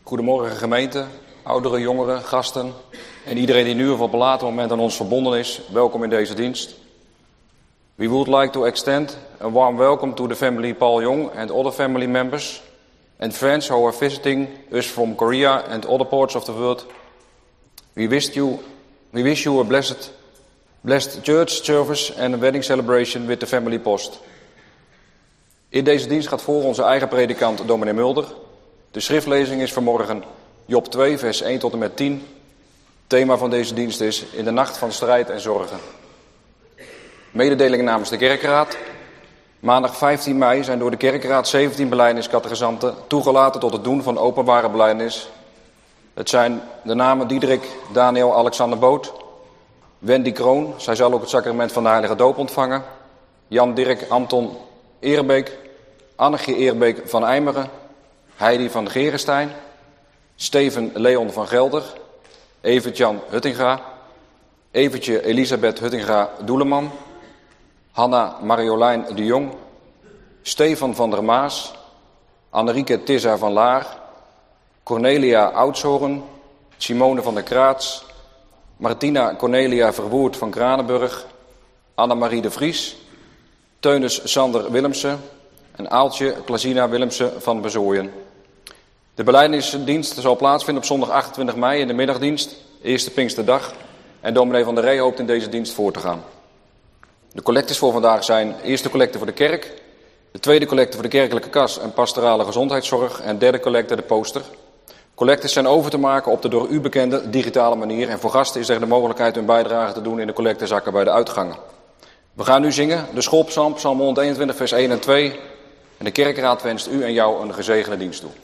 Goedemorgen gemeente, ouderen, jongeren, gasten en iedereen die nu of op een later moment aan ons verbonden is. Welkom in deze dienst. We would like to extend a warm welcome to the family Paul Jong and other family members and friends who are visiting us from Korea and other parts of the world. We wish you a blessed church service and a wedding celebration with the family post. In deze dienst gaat voor onze eigen predikant dominee Mulder. De schriftlezing is vanmorgen Job 2 vers 1 tot en met 10. Het thema van deze dienst is in de nacht van strijd en zorgen. Mededelingen namens de kerkraad. Maandag 15 mei zijn door de kerkraad 17 belijdeniscatechisanten toegelaten tot het doen van openbare belijdenis. Het zijn de namen Diederik Daniel Alexander Boot, Wendy Kroon, zij zal ook het sacrament van de heilige doop ontvangen, Jan Dirk Anton Eerbeek, Annegje Eerbeek van Eimeren, Heidi van Gerenstein, Steven Leon van Gelder, Evert-Jan Huttinga, Evertje Elisabeth Huttinga-Doeleman, Hanna Marjolein de Jong, Stefan van der Maas, Annerieke Tissa van Laar, Cornelia Oudshoorn, Simone van der Kraats, Martina Cornelia Verwoerd van Kranenburg, Annemarie de Vries, Teunis Sander Willemsen en Aaltje Klazina Willemsen van Bezooien. De belijdenisdienst zal plaatsvinden op zondag 28 mei in de middagdienst, eerste Pinksterdag. En dominee Van der Ree hoopt in deze dienst voor te gaan. De collectes voor vandaag zijn eerste collecte voor de kerk, de tweede collecte voor de kerkelijke kas en pastorale gezondheidszorg en derde collecte de poster. Collectes zijn over te maken op de door u bekende digitale manier en voor gasten is er de mogelijkheid hun bijdrage te doen in de collectezakken bij de uitgangen. We gaan nu zingen de schoolpsalm, psalm 121 vers 1 en 2 en de kerkraad wenst u en jou een gezegende dienst toe.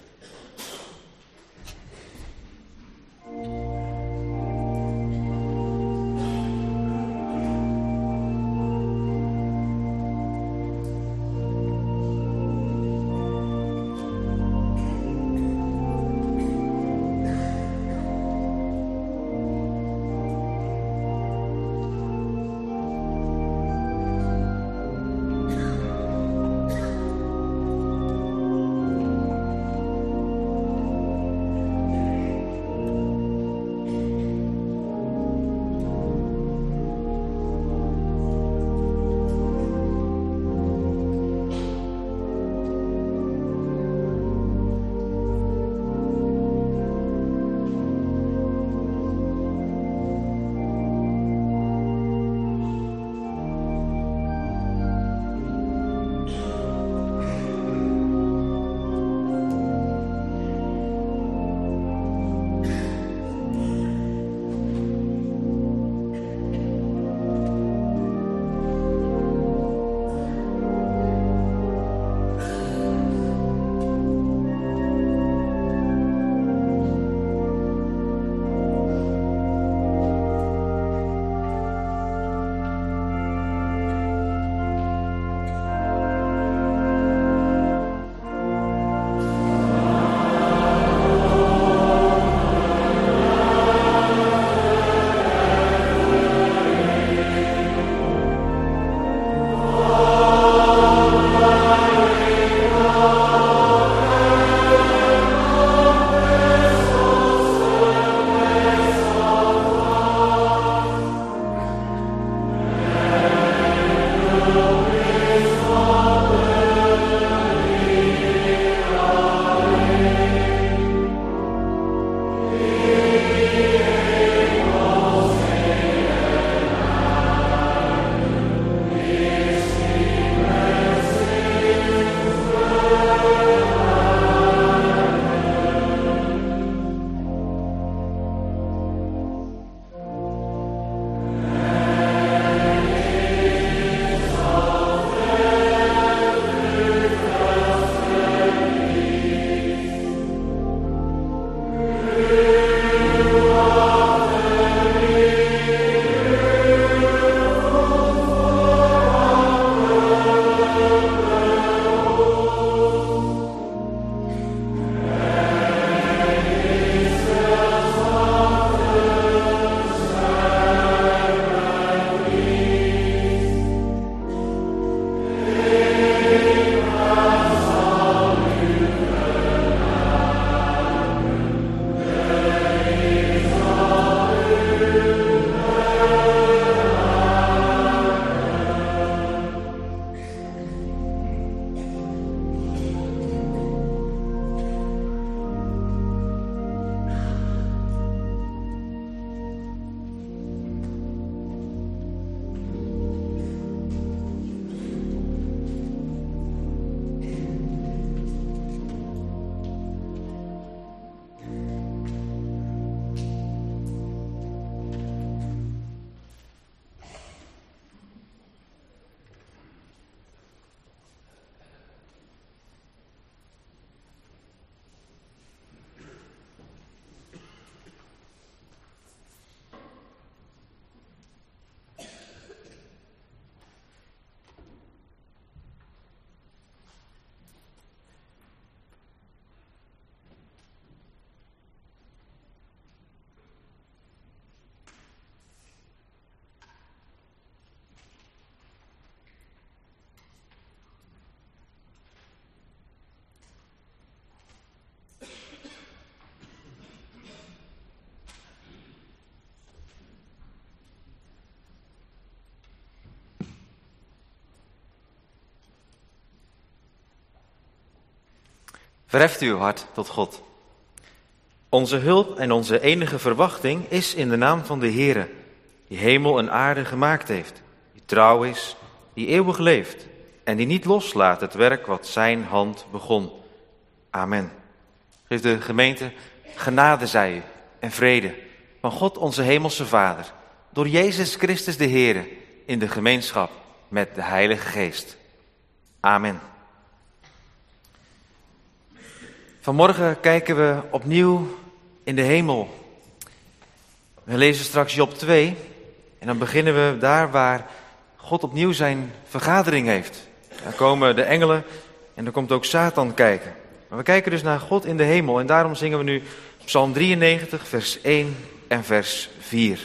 Verheft uw hart tot God. Onze hulp en onze enige verwachting is in de naam van de Heere, die hemel en aarde gemaakt heeft, die trouw is, die eeuwig leeft en die niet loslaat het werk wat zijn hand begon. Amen. Geef de gemeente genade zij u en vrede van God onze hemelse Vader, door Jezus Christus de Heere, in de gemeenschap met de Heilige Geest. Amen. Vanmorgen kijken we opnieuw in de hemel. We lezen straks Job 2 en dan beginnen we daar waar God opnieuw zijn vergadering heeft. Daar komen de engelen en dan komt ook Satan kijken. Maar we kijken dus naar God in de hemel en daarom zingen we nu Psalm 93, vers 1 en vers 4.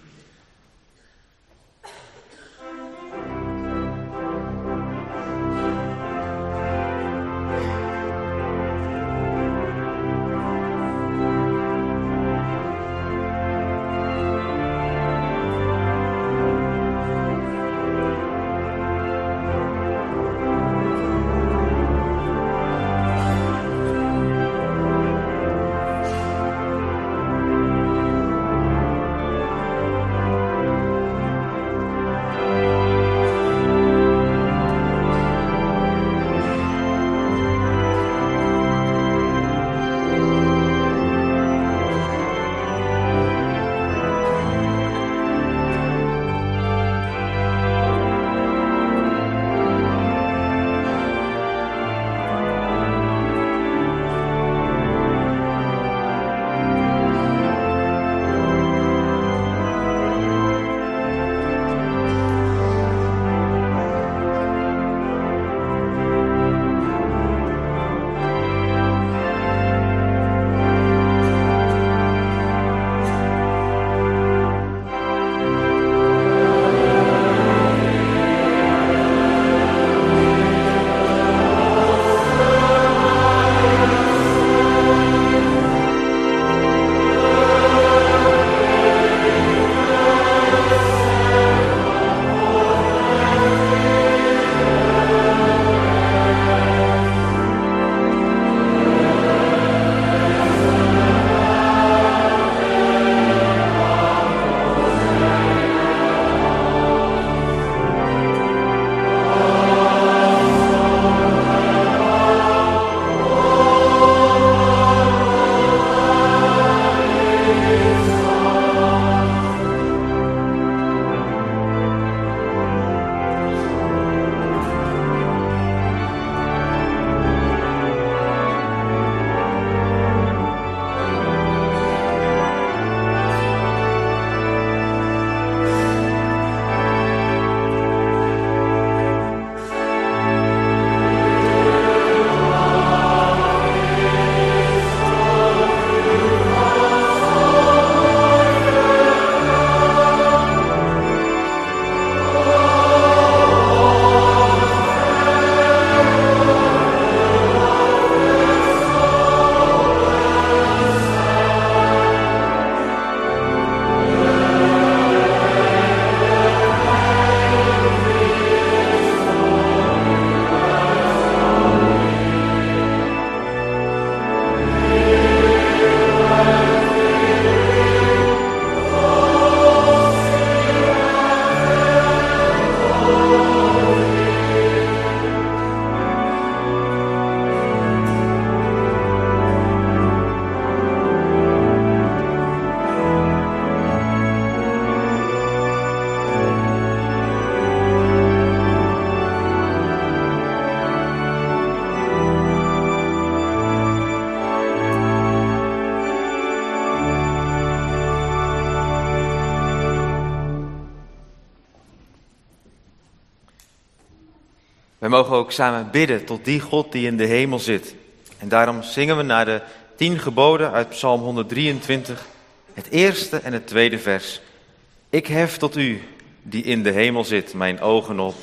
Wij mogen ook samen bidden tot die God die in de hemel zit. En daarom zingen we naar de 10 geboden uit Psalm 123, het eerste en het tweede vers. Ik hef tot u, die in de hemel zit, mijn ogen op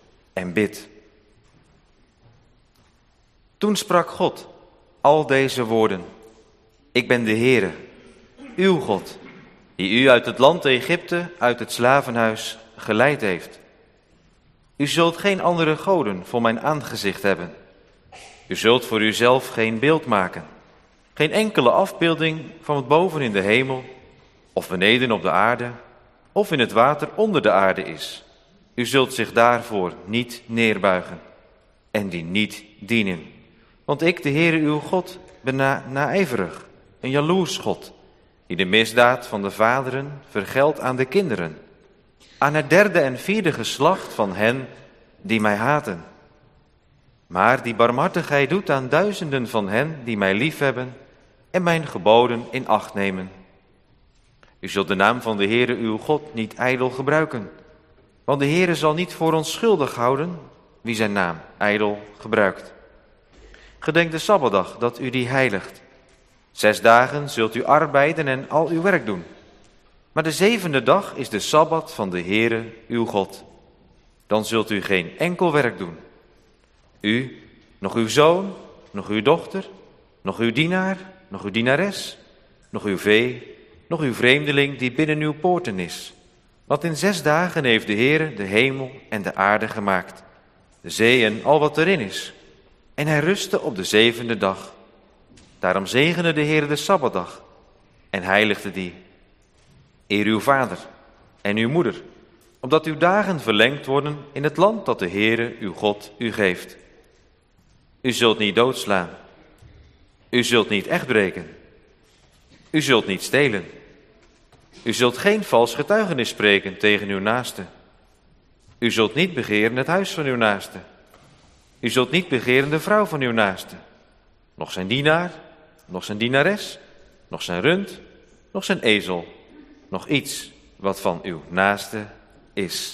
en bid. Toen sprak God al deze woorden. Ik ben de Heere, uw God, die u uit het land Egypte, uit het slavenhuis, geleid heeft. U zult geen andere goden voor mijn aangezicht hebben. U zult voor uzelf geen beeld maken, geen enkele afbeelding van wat boven in de hemel, of beneden op de aarde, of in het water onder de aarde is. U zult zich daarvoor niet neerbuigen en die niet dienen. Want ik, de Heere uw God, ben naijverig, een jaloers God, die de misdaad van de vaderen vergeldt aan de kinderen, aan het derde en vierde geslacht van hen die mij haten. Maar die barmhartigheid doet aan duizenden van hen die mij liefhebben en mijn geboden in acht nemen. U zult de naam van de Heere uw God niet ijdel gebruiken, want de Heere zal niet voor onschuldig houden wie zijn naam ijdel gebruikt. Gedenk de Sabbatdag dat u die heiligt. 6 dagen zult u arbeiden en al uw werk doen. Maar de 7e dag is de Sabbat van de Heere uw God. Dan zult u geen enkel werk doen. U, nog uw zoon, nog uw dochter, nog uw dienaar, nog uw dienares, nog uw vee, nog uw vreemdeling die binnen uw poorten is. Want in 6 dagen heeft de Heere de hemel en de aarde gemaakt, de zee en al wat erin is. En hij rustte op de 7e dag. Daarom zegende de Heere de Sabbatdag en heiligde die. Eer uw vader en uw moeder, opdat uw dagen verlengd worden in het land dat de Heere uw God u geeft. U zult niet doodslaan. U zult niet echtbreken. U zult niet stelen. U zult geen vals getuigenis spreken tegen uw naaste. U zult niet begeren het huis van uw naaste. U zult niet begeren de vrouw van uw naaste. Nog zijn dienaar, nog zijn dienares, nog zijn rund, nog zijn ezel, nog iets wat van uw naaste is.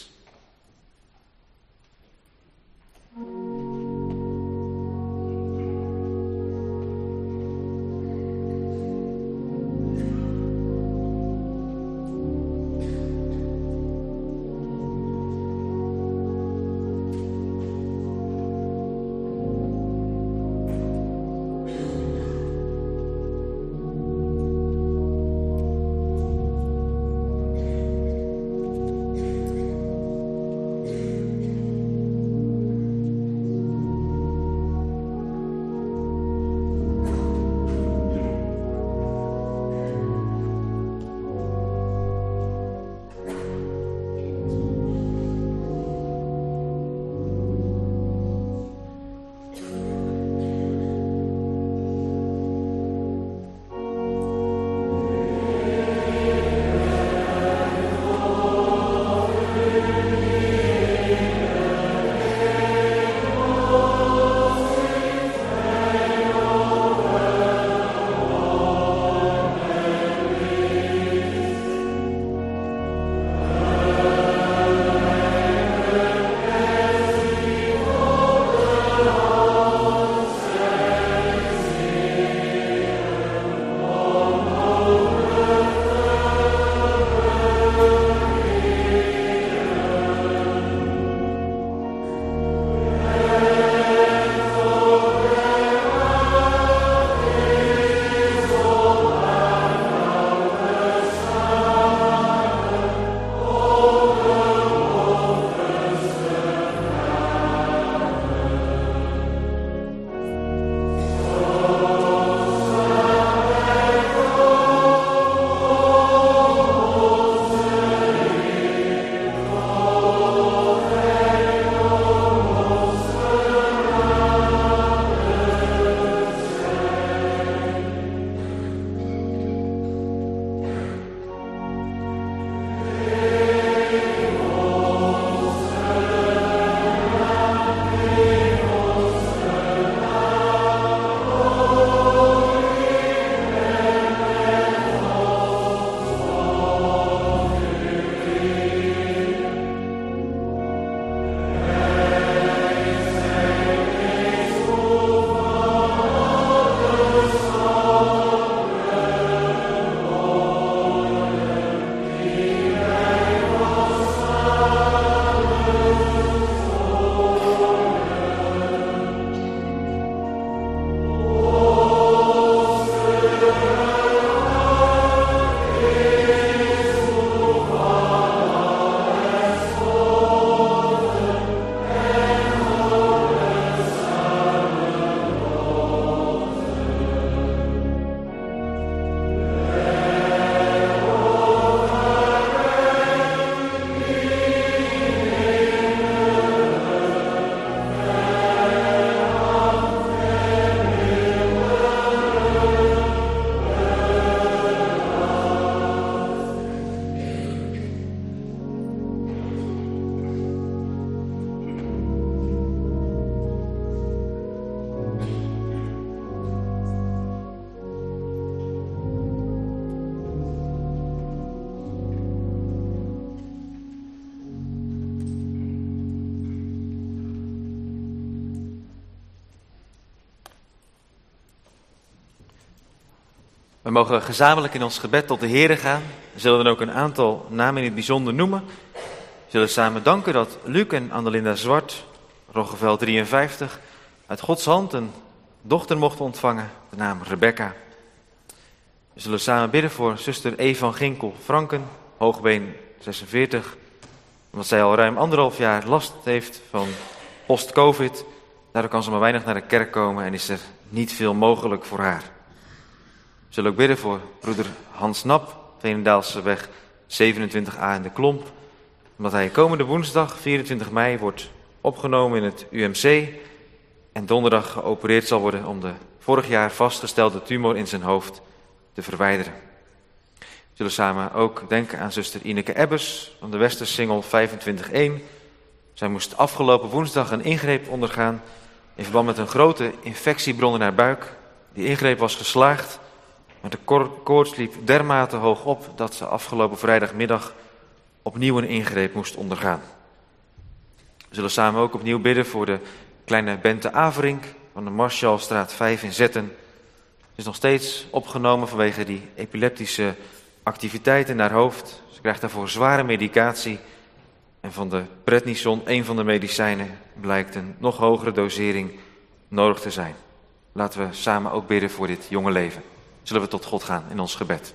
We mogen gezamenlijk in ons gebed tot de Here gaan. We zullen dan ook een aantal namen in het bijzonder noemen. We zullen samen danken dat Luc en Annelinda Zwart, Roggeveld 53, uit Gods hand een dochter mochten ontvangen, de naam Rebecca. We zullen samen bidden voor zuster E. van Ginkel Franken, Hoogbeen 46, omdat zij al ruim 1,5 jaar last heeft van post-covid. Daardoor kan ze maar weinig naar de kerk komen en is er niet veel mogelijk voor haar. We zullen ook bidden voor broeder Hans Nap, Veenendaalseweg 27a in de Klomp, omdat hij komende woensdag 24 mei wordt opgenomen in het UMC en donderdag geopereerd zal worden om de vorig jaar vastgestelde tumor in zijn hoofd te verwijderen. We zullen samen ook denken aan zuster Ineke Ebbers van de Westersingel 25-1. Zij moest afgelopen woensdag een ingreep ondergaan in verband met een grote infectiebron in haar buik. Die ingreep was geslaagd, maar de koorts liep dermate hoog op dat ze afgelopen vrijdagmiddag opnieuw een ingreep moest ondergaan. We zullen samen ook opnieuw bidden voor de kleine Bente Averink van de Marshallstraat 5 in Zetten. Ze is nog steeds opgenomen vanwege die epileptische activiteit in haar hoofd. Ze krijgt daarvoor zware medicatie. En van de prednison, een van de medicijnen, blijkt een nog hogere dosering nodig te zijn. Laten we samen ook bidden voor dit jonge leven. Zullen we tot God gaan in ons gebed.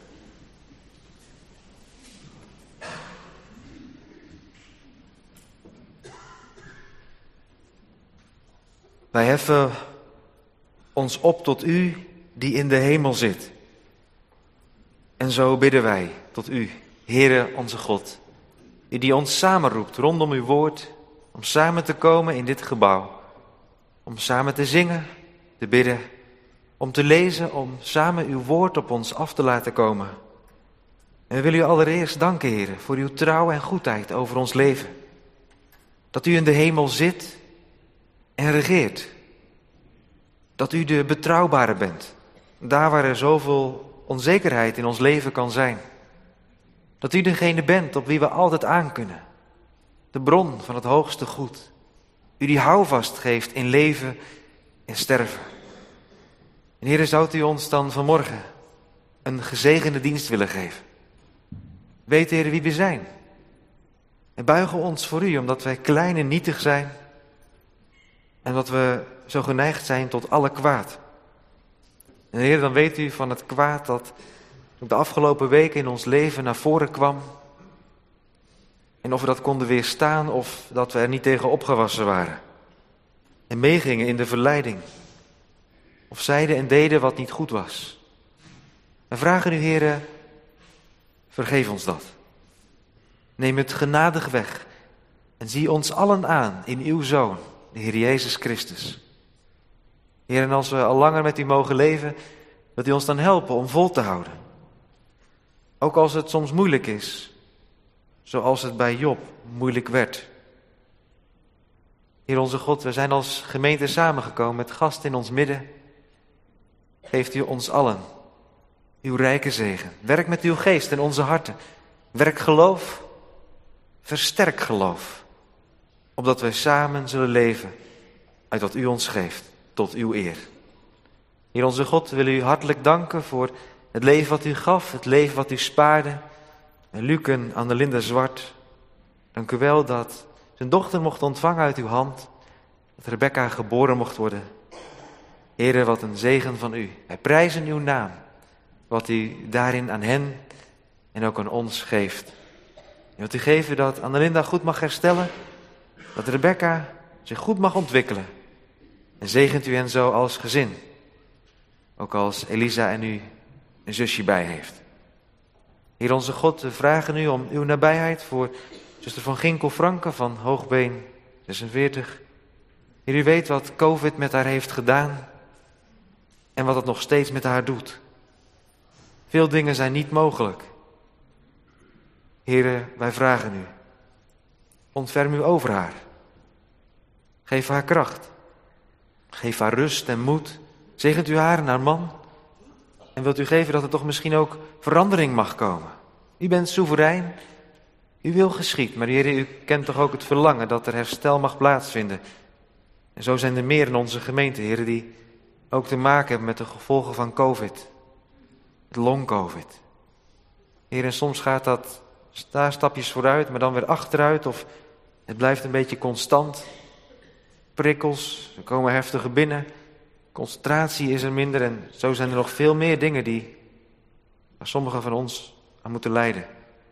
Wij heffen ons op tot u die in de hemel zit. En zo bidden wij tot u, Heere onze God, u die ons samenroept rondom uw woord, om samen te komen in dit gebouw, om samen te zingen, te bidden, om te lezen, om samen uw woord op ons af te laten komen. En we willen u allereerst danken, Heere, voor uw trouw en goedheid over ons leven. Dat u in de hemel zit en regeert. Dat u de betrouwbare bent, daar waar er zoveel onzekerheid in ons leven kan zijn. Dat u degene bent op wie we altijd aan kunnen. De bron van het hoogste goed. U die houvast geeft in leven en sterven. En Heere, zou u ons dan vanmorgen een gezegende dienst willen geven. Weet, Heere, wie we zijn. En buigen ons voor u, omdat wij klein en nietig zijn. En dat we zo geneigd zijn tot alle kwaad. En Heer, dan weet u van het kwaad dat de afgelopen weken in ons leven naar voren kwam. En of we dat konden weerstaan of dat we er niet tegen opgewassen waren. En meegingen in de verleiding. Of zeiden en deden wat niet goed was. We vragen u, Heer, vergeef ons dat. Neem het genadig weg. En zie ons allen aan in uw Zoon, de Heer Jezus Christus. Heer, en als we al langer met u mogen leven, wilt u ons dan helpen om vol te houden. Ook als het soms moeilijk is, zoals het bij Job moeilijk werd. Heer onze God, we zijn als gemeente samengekomen met gast in ons midden. Geeft u ons allen uw rijke zegen. Werk met uw geest in onze harten. Werk geloof, versterk geloof. Opdat wij samen zullen leven uit wat u ons geeft, tot uw eer. Heer onze God, we willen u hartelijk danken voor het leven wat u gaf, het leven wat u spaarde. En Luc en Annelinda Zwart, dank u wel dat zijn dochter mocht ontvangen uit uw hand. Dat Rebecca geboren mocht worden. Heere, wat een zegen van u. Wij prijzen uw naam. Wat u daarin aan hen en ook aan ons geeft. En wilt u geven dat Annelinda goed mag herstellen. Dat Rebecca zich goed mag ontwikkelen. En zegent u hen zo als gezin. Ook als Elisa en u een zusje bij heeft. Heer onze God, we vragen u om uw nabijheid voor zuster van Ginkel Franke van Hoogbeen 46. Heer, u weet wat COVID met haar heeft gedaan. En wat het nog steeds met haar doet. Veel dingen zijn niet mogelijk. Heer, wij vragen u. Ontferm u over haar. Geef haar kracht. Geef haar rust en moed. Zegent u haar en haar man. En wilt u geven dat er toch misschien ook verandering mag komen. U bent soeverein. U wil geschied. Maar Heer, u kent toch ook het verlangen dat er herstel mag plaatsvinden. En zo zijn er meer in onze gemeente, Heer, die ook te maken hebben met de gevolgen van COVID. met long-covid. Heer, en soms gaat dat daar stapjes vooruit, maar dan weer achteruit, of het blijft een beetje constant. Prikkels, er komen heftiger binnen, concentratie is er minder en zo zijn er nog veel meer dingen waar sommigen van ons aan moeten lijden.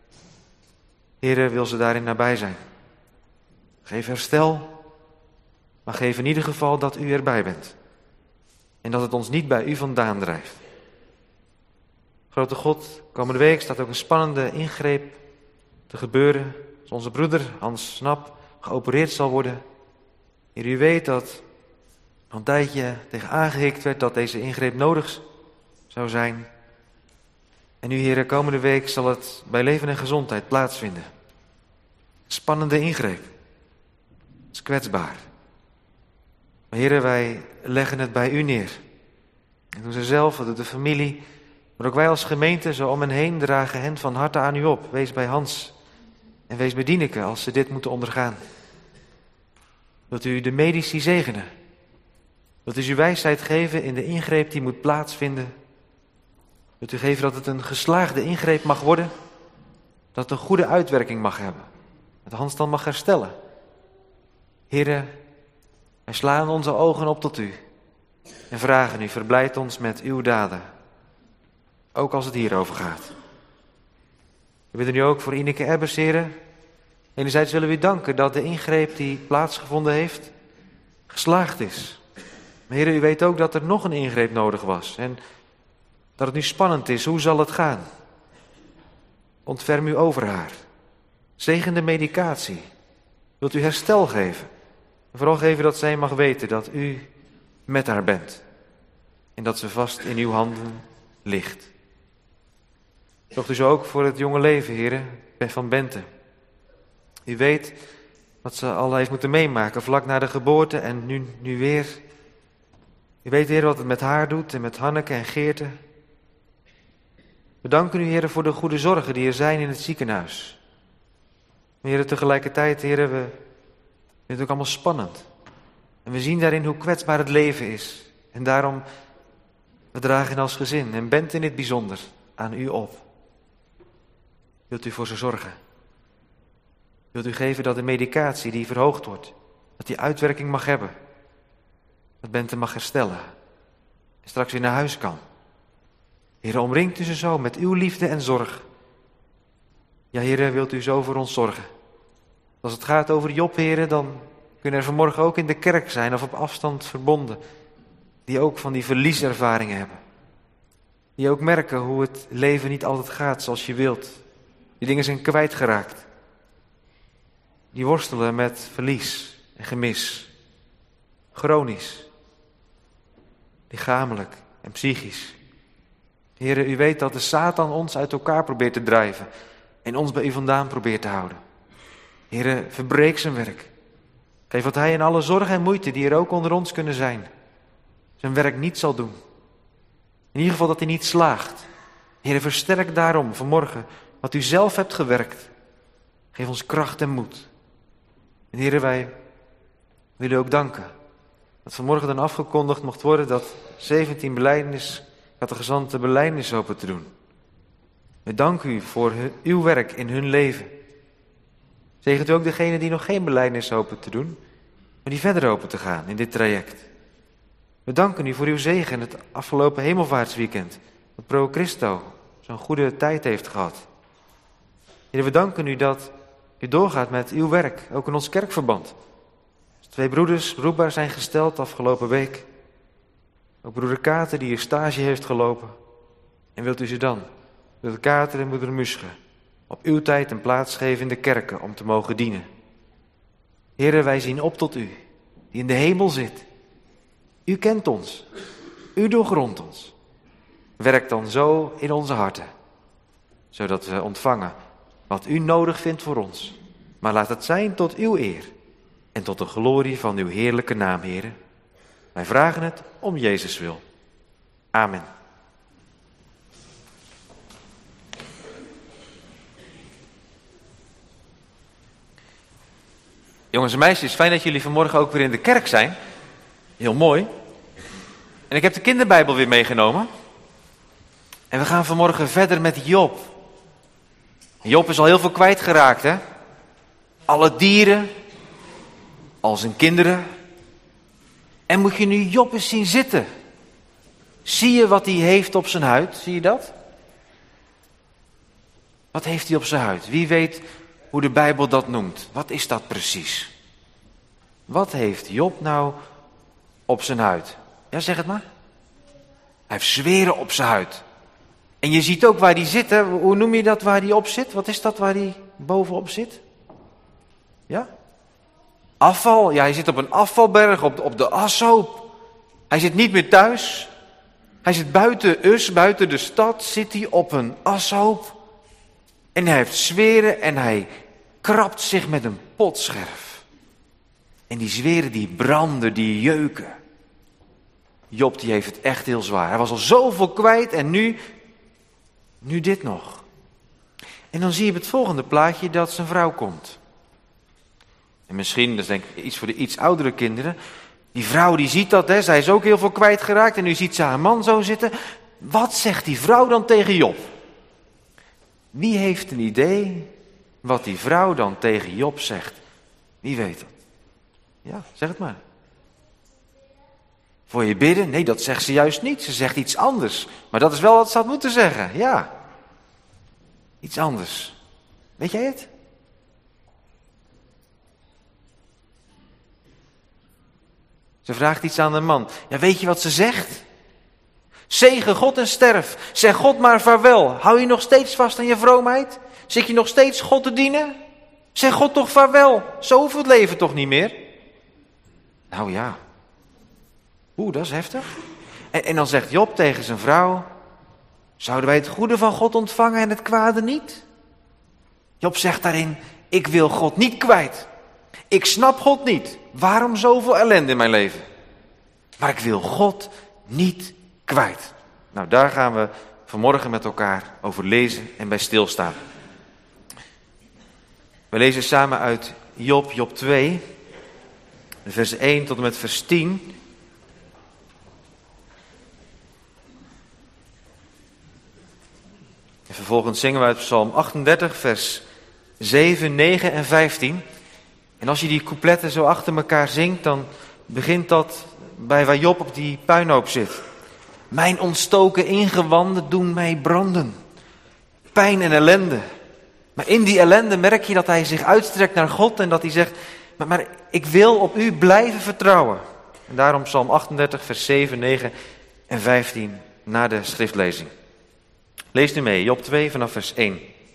Heer, wil ze daarin nabij zijn. Geef herstel, maar geef in ieder geval dat u erbij bent. En dat het ons niet bij u vandaan drijft. Grote God, komende week staat ook een spannende ingreep te gebeuren. Als onze broeder Hans Snap geopereerd zal worden. Heer, u weet dat al een tijdje tegen aangehikt werd dat deze ingreep nodig zou zijn. En nu, Heer, komende week zal het bij leven en gezondheid plaatsvinden. Spannende ingreep. Het is kwetsbaar. Maar Heer, wij leggen het bij u neer. En doen ze zelf, dat doet de familie, maar ook wij als gemeente zo om hen heen dragen hen van harte aan u op. Wees bij Hans en wees bij Dieneke als ze dit moeten ondergaan. Wilt u de medici zegenen? Wilt u uw wijsheid geven in de ingreep die moet plaatsvinden? Wilt u geven dat het een geslaagde ingreep mag worden? Dat het een goede uitwerking mag hebben? Dat Hans dan mag herstellen? Heren, wij slaan onze ogen op tot u en vragen u, verblijd ons met uw daden. Ook als het hierover gaat. We bidden u ook voor Ineke Ebbers, heren. Enerzijds willen we u danken dat de ingreep die plaatsgevonden heeft geslaagd is. Maar heren, u weet ook dat er nog een ingreep nodig was. En dat het nu spannend is. Hoe zal het gaan? Ontferm u over haar. Zegen de medicatie. Wilt u herstel geven? En vooral geven dat zij mag weten dat u met haar bent. En dat ze vast in uw handen ligt. Zorgt u zo ook voor het jonge leven, heren, van Bente. U weet wat ze al heeft moeten meemaken vlak na de geboorte en nu weer. U weet, heren, wat het met haar doet en met Hanneke en Geerte. We danken u, heren, voor de goede zorgen die er zijn in het ziekenhuis. Maar heren, tegelijkertijd, heren, we vinden het ook allemaal spannend. En we zien daarin hoe kwetsbaar het leven is. En daarom, we dragen als gezin en Bente in het bijzonder aan u op. Wilt u voor ze zorgen? Wilt u geven dat de medicatie die verhoogd wordt, dat die uitwerking mag hebben? Dat Bente mag herstellen en straks weer naar huis kan. Heere, omringt u ze zo met uw liefde en zorg. Ja, Heere, wilt u zo voor ons zorgen? Als het gaat over Job, Heere, dan kunnen er vanmorgen ook in de kerk zijn of op afstand verbonden, die ook van die verlieservaringen hebben. Die ook merken hoe het leven niet altijd gaat zoals je wilt. Die dingen zijn kwijtgeraakt. Die worstelen met verlies en gemis. Chronisch. Lichamelijk en psychisch. Heere, u weet dat de Satan ons uit elkaar probeert te drijven en ons bij u vandaan probeert te houden. Heere, verbreek zijn werk. Geef dat hij in alle zorg en moeite die er ook onder ons kunnen zijn, zijn werk niet zal doen. In ieder geval dat hij niet slaagt. Heere, versterk daarom vanmorgen wat u zelf hebt gewerkt. Geef ons kracht en moed. En Heere, wij willen u ook danken dat vanmorgen dan afgekondigd mocht worden dat 17 catechizanten belijdenis hopen te doen. We danken u voor uw werk in hun leven. Zegent u ook degenen die nog geen belijdenis hopen te doen, maar die verder hopen te gaan in dit traject. We danken u voor uw zegen het afgelopen hemelvaartsweekend, dat Pro Christo zo'n goede tijd heeft gehad. Heer, we danken u dat u doorgaat met uw werk, ook in ons kerkverband. 2 broeders beroepbaar zijn gesteld afgelopen week. Ook broeder Kater die hier stage heeft gelopen. En wilt u ze dan, broeder Kater en broeder Musche, op uw tijd een plaats geven in de kerken om te mogen dienen. Heere, wij zien op tot u, die in de hemel zit. U kent ons, u doorgrondt ons. Werk dan zo in onze harten, zodat we ontvangen wat u nodig vindt voor ons. Maar laat het zijn tot uw eer en tot de glorie van uw heerlijke naam, Heere. Wij vragen het om Jezus wil. Amen. Jongens en meisjes, fijn dat jullie vanmorgen ook weer in de kerk zijn. Heel mooi. En ik heb de kinderbijbel weer meegenomen. En we gaan vanmorgen verder met Job. Job is al heel veel kwijtgeraakt, hè? Alle dieren, al zijn kinderen. En moet je nu Job eens zien zitten. Zie je wat hij heeft op zijn huid? Zie je dat? Wat heeft hij op zijn huid? Wie weet hoe de Bijbel dat noemt? Wat is dat precies? Wat heeft Job nou op zijn huid? Ja, zeg het maar. Hij heeft zweren op zijn huid. En je ziet ook waar die zit, hè? Hoe noem je dat waar die op zit? Wat is dat waar die bovenop zit? Ja? Afval. Ja, hij zit op een afvalberg, op de ashoop. Hij zit niet meer thuis. Hij zit buiten de stad, zit hij op een ashoop. En hij heeft zweren en hij krabt zich met een potscherf. En die zweren die branden, die jeuken. Job die heeft het echt heel zwaar. Hij was al zoveel kwijt en nu dit nog. En dan zie je op het volgende plaatje dat zijn vrouw komt. En misschien, dat is denk ik iets voor de iets oudere kinderen. Die vrouw die ziet dat, hè, zij is ook heel veel kwijtgeraakt en nu ziet ze haar man zo zitten. Wat zegt die vrouw dan tegen Job? Wie heeft een idee wat die vrouw dan tegen Job zegt? Wie weet dat? Ja, zeg het maar. Voor je bidden? Nee, dat zegt ze juist niet. Ze zegt iets anders. Maar dat is wel wat ze had moeten zeggen. Ja. Iets anders. Weet jij het? Ze vraagt iets aan de man. Ja, weet je wat ze zegt? Zegen God en sterf. Zeg God maar vaarwel. Hou je nog steeds vast aan je vroomheid? Zit je nog steeds God te dienen? Zeg God toch vaarwel. Zo hoeft het leven toch niet meer? Nou ja. Dat is heftig. En dan zegt Job tegen zijn vrouw: zouden wij het goede van God ontvangen en het kwade niet? Job zegt daarin: ik wil God niet kwijt. Ik snap God niet. Waarom zoveel ellende in mijn leven? Maar ik wil God niet kwijt. Nou, daar gaan we vanmorgen met elkaar over lezen en bij stilstaan. We lezen samen uit Job 2, vers 1 tot en met vers 10. En vervolgens zingen we uit Psalm 38, vers 7, 9 en 15. En als je die coupletten zo achter elkaar zingt, dan begint dat bij waar Job op die puinhoop zit. Mijn ontstoken ingewanden doen mij branden. Pijn en ellende. Maar in die ellende merk je dat hij zich uitstrekt naar God en dat hij zegt: maar ik wil op u blijven vertrouwen. En daarom Psalm 38, vers 7, 9 en 15 na de schriftlezing. Lees nu mee, Job 2 vanaf vers 1.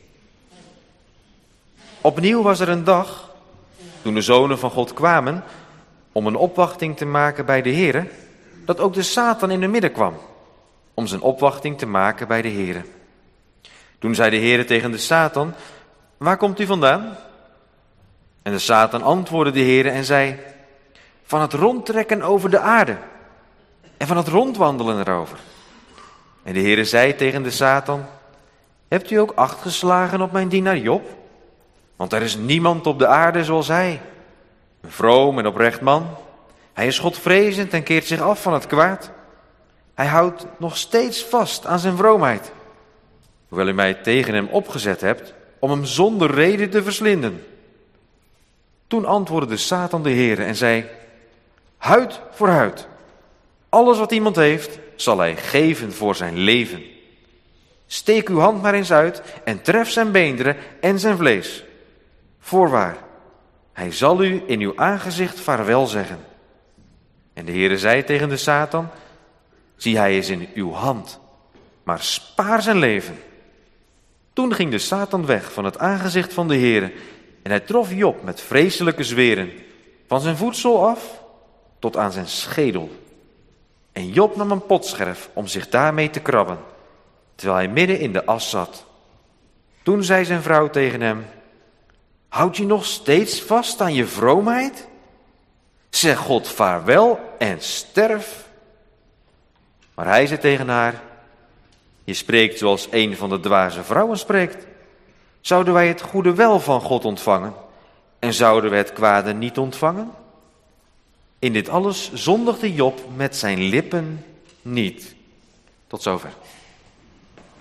Opnieuw was er een dag, toen de zonen van God kwamen, om een opwachting te maken bij de Here, dat ook de Satan in het midden kwam, om zijn opwachting te maken bij de Here. Toen zei de Here tegen de Satan: waar komt u vandaan? En de Satan antwoordde de Here en zei: van het rondtrekken over de aarde en van het rondwandelen erover. En de Heere zei tegen de Satan: hebt u ook acht geslagen op mijn dienaar Job? Want er is niemand op de aarde zoals hij. Een vroom en oprecht man. Hij is godvrezend en keert zich af van het kwaad. Hij houdt nog steeds vast aan zijn vroomheid. Hoewel u mij tegen hem opgezet hebt om hem zonder reden te verslinden. Toen antwoordde de Satan de Heere en zei: huid voor huid. Alles wat iemand heeft, zal hij geven voor zijn leven. Steek uw hand maar eens uit en tref zijn beenderen en zijn vlees. Voorwaar, hij zal u in uw aangezicht vaarwel zeggen. En de Heere zei tegen de Satan: zie, hij is in uw hand, maar spaar zijn leven. Toen ging de Satan weg van het aangezicht van de Heere en hij trof Job met vreselijke zweren, van zijn voedsel af tot aan zijn schedel. En Job nam een potscherf om zich daarmee te krabben, terwijl hij midden in de as zat. Toen zei zijn vrouw tegen hem: houd je nog steeds vast aan je vroomheid? Zeg God vaarwel en sterf. Maar hij zei tegen haar: je spreekt zoals een van de dwaze vrouwen spreekt. Zouden wij het goede wel van God ontvangen en zouden wij het kwade niet ontvangen? In dit alles zondigde Job met zijn lippen niet. Tot zover.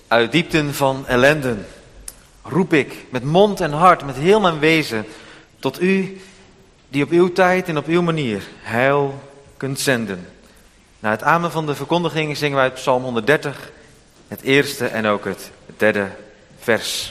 Uit diepten van ellenden roep ik met mond en hart, met heel mijn wezen, tot u die op uw tijd en op uw manier heil kunt zenden. Na het amen van de verkondiging zingen wij uit Psalm 130, het eerste en ook het derde vers.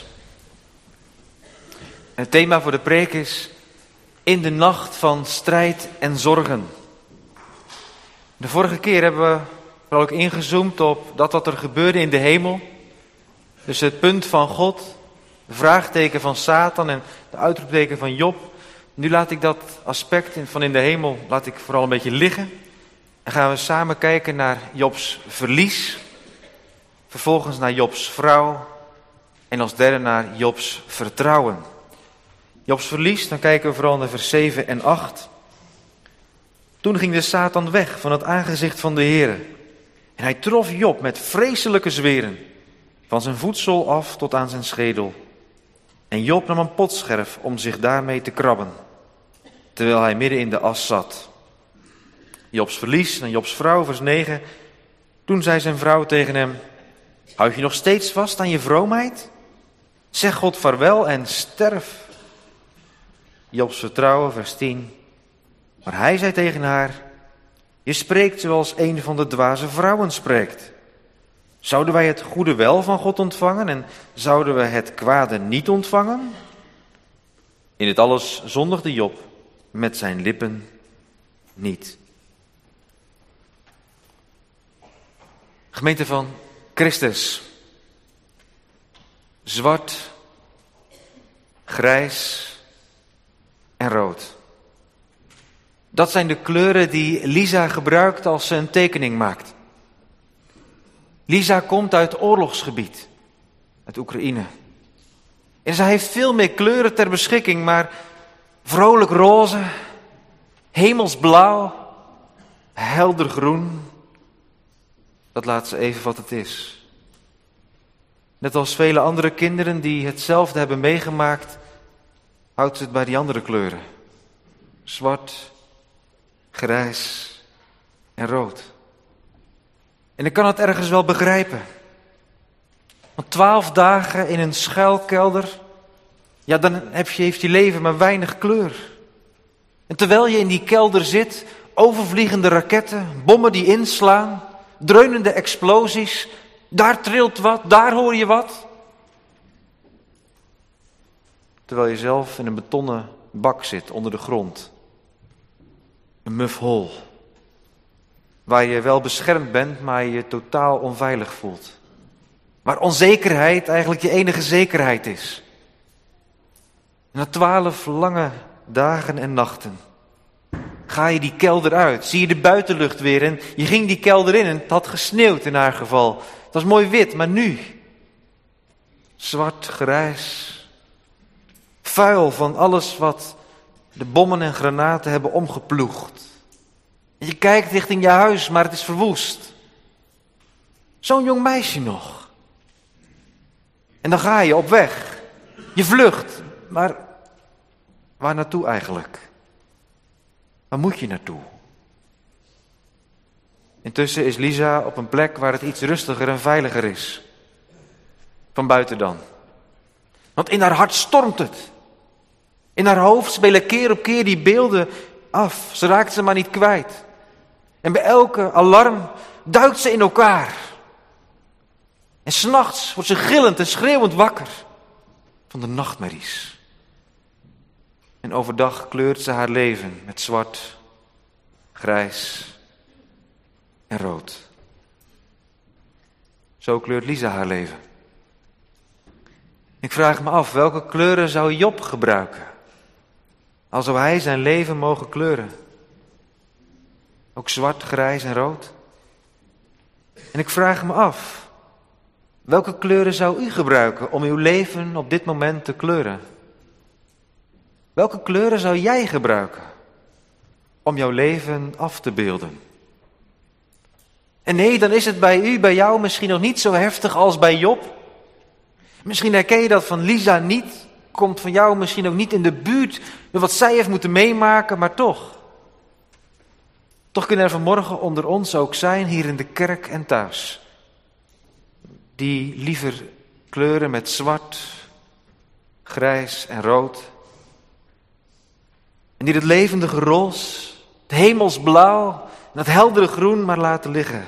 Het thema voor de preek is: in de nacht van strijd en zorgen. De vorige keer hebben we vooral ook ingezoomd op dat wat er gebeurde in de hemel. Dus het punt van God, de vraagteken van Satan en de uitroepteken van Job. Nu laat ik dat aspect van in de hemel vooral een beetje liggen. En gaan we samen kijken naar Jobs verlies. Vervolgens naar Jobs vrouw. En als derde naar Jobs vertrouwen. Jobs verlies, dan kijken we vooral naar vers 7 en 8. Toen ging de Satan weg van het aangezicht van de Heere. En hij trof Job met vreselijke zweren. Van zijn voedsel af tot aan zijn schedel. En Job nam een potscherf om zich daarmee te krabben. Terwijl hij midden in de as zat. Jobs verlies en Jobs vrouw, vers 9. Toen zei zijn vrouw tegen hem: houd je nog steeds vast aan je vroomheid? Zeg God vaarwel en sterf. Jobs vertrouwen, vers 10. Maar hij zei tegen haar: je spreekt zoals een van de dwaze vrouwen spreekt. Zouden wij het goede wel van God ontvangen en zouden we het kwade niet ontvangen? In het alles zondigde Job met zijn lippen niet. Gemeente van Christus. Zwart, grijs en rood. Dat zijn de kleuren die Lisa gebruikt als ze een tekening maakt. Lisa komt uit oorlogsgebied, uit Oekraïne. En zij heeft veel meer kleuren ter beschikking, maar vrolijk roze, hemelsblauw, helder groen, dat laat ze even wat het is. Net als vele andere kinderen die hetzelfde hebben meegemaakt, houdt ze het bij die andere kleuren. Zwart, grijs en rood. En ik kan het ergens wel begrijpen. Want 12 dagen in een schuilkelder, ja, dan heeft je leven maar weinig kleur. En terwijl je in die kelder zit, overvliegende raketten, bommen die inslaan, dreunende explosies, daar trilt wat, daar hoor je wat. Terwijl je zelf in een betonnen bak zit onder de grond. Een muf hol. Waar je wel beschermd bent, maar je je totaal onveilig voelt. Waar onzekerheid eigenlijk je enige zekerheid is. Na 12 lange dagen en nachten ga je die kelder uit. Zie je de buitenlucht weer en je ging die kelder in en het had gesneeuwd in haar geval. Het was mooi wit, maar nu zwart, grijs, vuil van alles wat de bommen en granaten hebben omgeploegd. Je kijkt richting je huis, maar het is verwoest. Zo'n jong meisje nog. En dan ga je op weg. Je vlucht. Maar waar naartoe eigenlijk? Waar moet je naartoe? Intussen is Lisa op een plek waar het iets rustiger en veiliger is. Van buiten dan. Want in haar hart stormt het. In haar hoofd spelen keer op keer die beelden af. Ze raakt ze maar niet kwijt. En bij elke alarm duikt ze in elkaar. En 's nachts wordt ze gillend en schreeuwend wakker van de nachtmerries. En overdag kleurt ze haar leven met zwart, grijs en rood. Zo kleurt Lisa haar leven. Ik vraag me af, welke kleuren zou Job gebruiken? Al zou hij zijn leven mogen kleuren. Ook zwart, grijs en rood. En ik vraag me af, welke kleuren zou u gebruiken om uw leven op dit moment te kleuren? Welke kleuren zou jij gebruiken om jouw leven af te beelden? En nee, dan is het bij u, bij jou misschien nog niet zo heftig als bij Job. Misschien herken je dat van Lisa niet. Komt van jou misschien ook niet in de buurt met wat zij heeft moeten meemaken, maar toch. Toch kunnen er vanmorgen onder ons ook zijn, hier in de kerk en thuis. die liever kleuren met zwart, grijs en rood. En die het levendige roze, het hemelsblauw en het heldere groen maar laten liggen.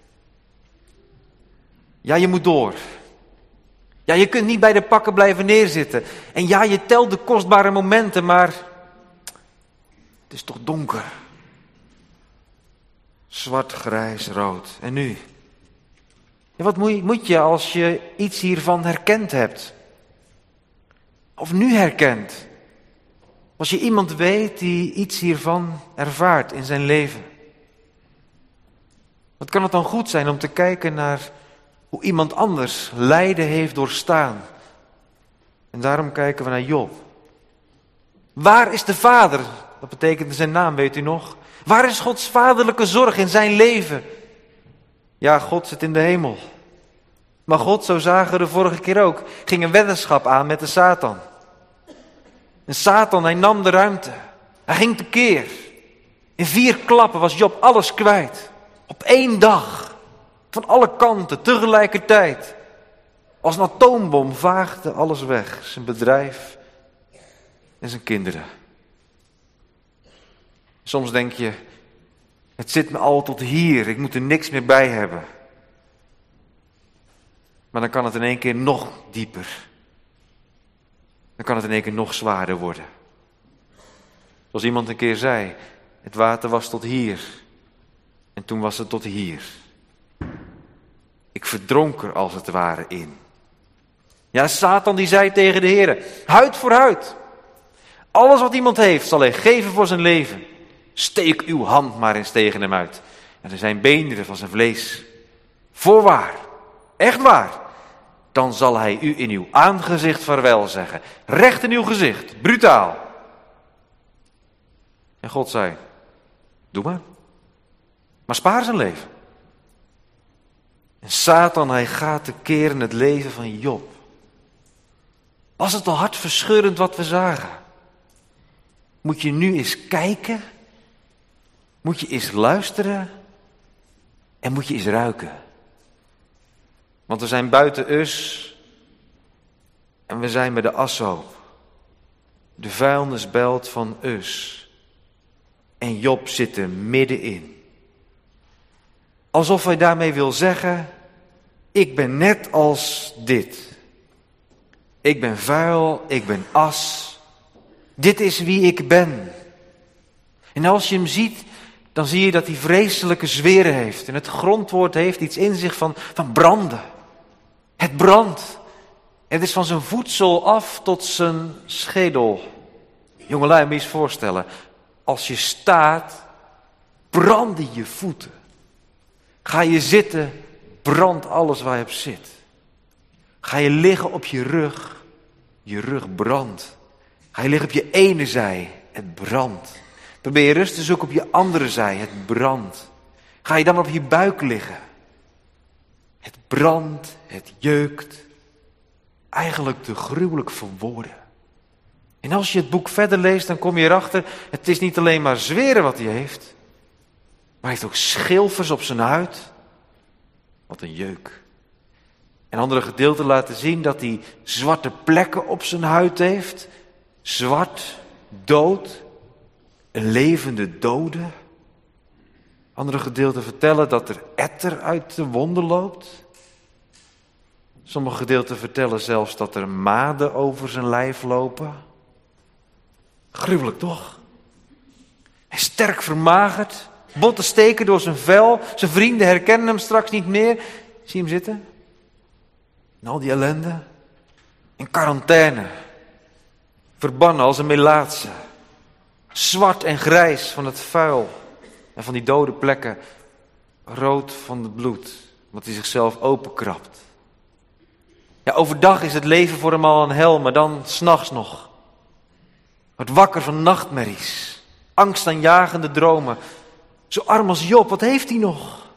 Ja, je moet door. Ja, je kunt niet bij de pakken blijven neerzitten. En ja, je telt de kostbare momenten, maar het is toch donker. Zwart, grijs, rood. En nu? Ja, wat moet je als je iets hiervan herkend hebt? Of nu herkent? Als je iemand weet die iets hiervan ervaart in zijn leven. Wat kan het dan goed zijn om te kijken naar hoe iemand anders lijden heeft doorstaan? En daarom kijken we naar Job. Waar is de Vader? Dat betekent in zijn naam, weet u nog? Waar is Gods vaderlijke zorg in zijn leven? Ja, God zit in de hemel. Maar God, zo zagen we de vorige keer ook, ging een weddenschap aan met de Satan. En Satan, hij nam de ruimte. Hij ging tekeer. In 4 klappen was Job alles kwijt. Op 1 dag. Van alle kanten, tegelijkertijd. Als een atoombom vaagde alles weg. Zijn bedrijf en zijn kinderen. Soms denk je, het zit me al tot hier. Ik moet er niks meer bij hebben. Maar dan kan het in één keer nog dieper. Dan kan het in één keer nog zwaarder worden. Zoals iemand een keer zei, het water was tot hier. En toen was het tot hier. Ik verdronk er als het ware in. Ja, Satan die zei tegen de Heer, huid voor huid. Alles wat iemand heeft zal hij geven voor zijn leven. Steek uw hand maar eens tegen hem uit. En er zijn beenderen van zijn vlees. Voorwaar, echt waar. Dan zal hij u in uw aangezicht vaarwel zeggen. Recht in uw gezicht, brutaal. En God zei, doe maar. Maar spaar zijn leven. En Satan, hij gaat tekeer in het leven van Job. Was het al hartverscheurend wat we zagen? Moet je nu eens kijken? Moet je eens luisteren? En moet je eens ruiken? Want we zijn buiten Us en we zijn bij de ashoop. De vuilnisbelt van Us. En Job zit er middenin. Alsof hij daarmee wil zeggen, ik ben net als dit. Ik ben vuil, ik ben as. Dit is wie ik ben. En als je hem ziet, dan zie je dat hij vreselijke zweren heeft. En het grondwoord heeft iets in zich van branden. Het brandt. Het is van zijn voedsel af tot zijn schedel. Jongelui, moet je eens voorstellen. Als je staat, branden je voeten. Ga je zitten, brandt alles waar je op zit. Ga je liggen op je rug brandt. Ga je liggen op je ene zij, het brandt. Probeer je rust te zoeken op je andere zij, het brandt. Ga je dan op je buik liggen. Het brandt, het jeukt. Eigenlijk te gruwelijk voor woorden. En als je het boek verder leest, dan kom je erachter, het is niet alleen maar zweren wat hij heeft. Maar hij heeft ook schilfers op zijn huid. Wat een jeuk. En andere gedeelten laten zien dat hij zwarte plekken op zijn huid heeft. Zwart, dood, een levende dode. Andere gedeelten vertellen dat er etter uit de wonden loopt. Sommige gedeelten vertellen zelfs dat er maden over zijn lijf lopen. Gruwelijk toch? Hij is sterk vermagerd, botten steken door zijn vel. Zijn vrienden herkennen hem straks niet meer. Zie hem zitten? En al die ellende. In quarantaine. Verbannen als een melaatse. Zwart en grijs van het vuil. En van die dode plekken. Rood van het bloed. Omdat hij zichzelf openkrabt. Ja, overdag is het leven voor hem al een hel. Maar dan 's nachts nog. Wordt wakker van nachtmerries. Angstaanjagende dromen. Zo arm als Job, wat heeft hij nog?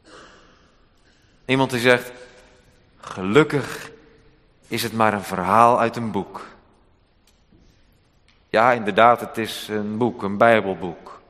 Iemand die zegt, gelukkig is het maar een verhaal uit een boek. Ja, inderdaad, het is een boek, een Bijbelboek.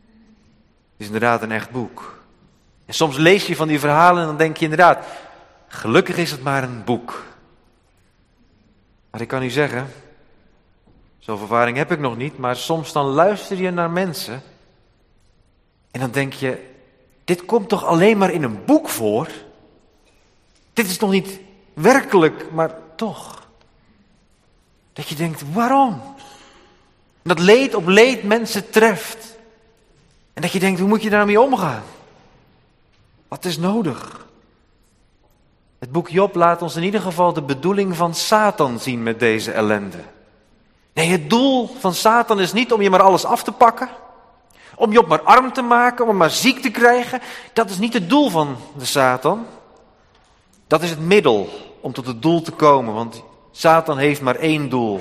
Het is inderdaad een echt boek. En soms lees je van die verhalen en dan denk je inderdaad, Gelukkig is het maar een boek. Maar ik kan u zeggen, zoveel ervaring heb ik nog niet, maar soms dan luister je naar mensen en dan denk je, dit komt toch alleen maar in een boek voor? Dit is toch niet werkelijk, maar toch. Dat je denkt, waarom? Dat leed op leed mensen treft. En dat je denkt, hoe moet je daarmee omgaan? Wat is nodig? Het boek Job laat ons in ieder geval de bedoeling van Satan zien met deze ellende. Nee, het doel van Satan is niet om je maar alles af te pakken. Om Job maar arm te maken, om hem maar ziek te krijgen. Dat is niet het doel van de Satan. Dat is het middel om tot het doel te komen. Want Satan heeft maar één doel.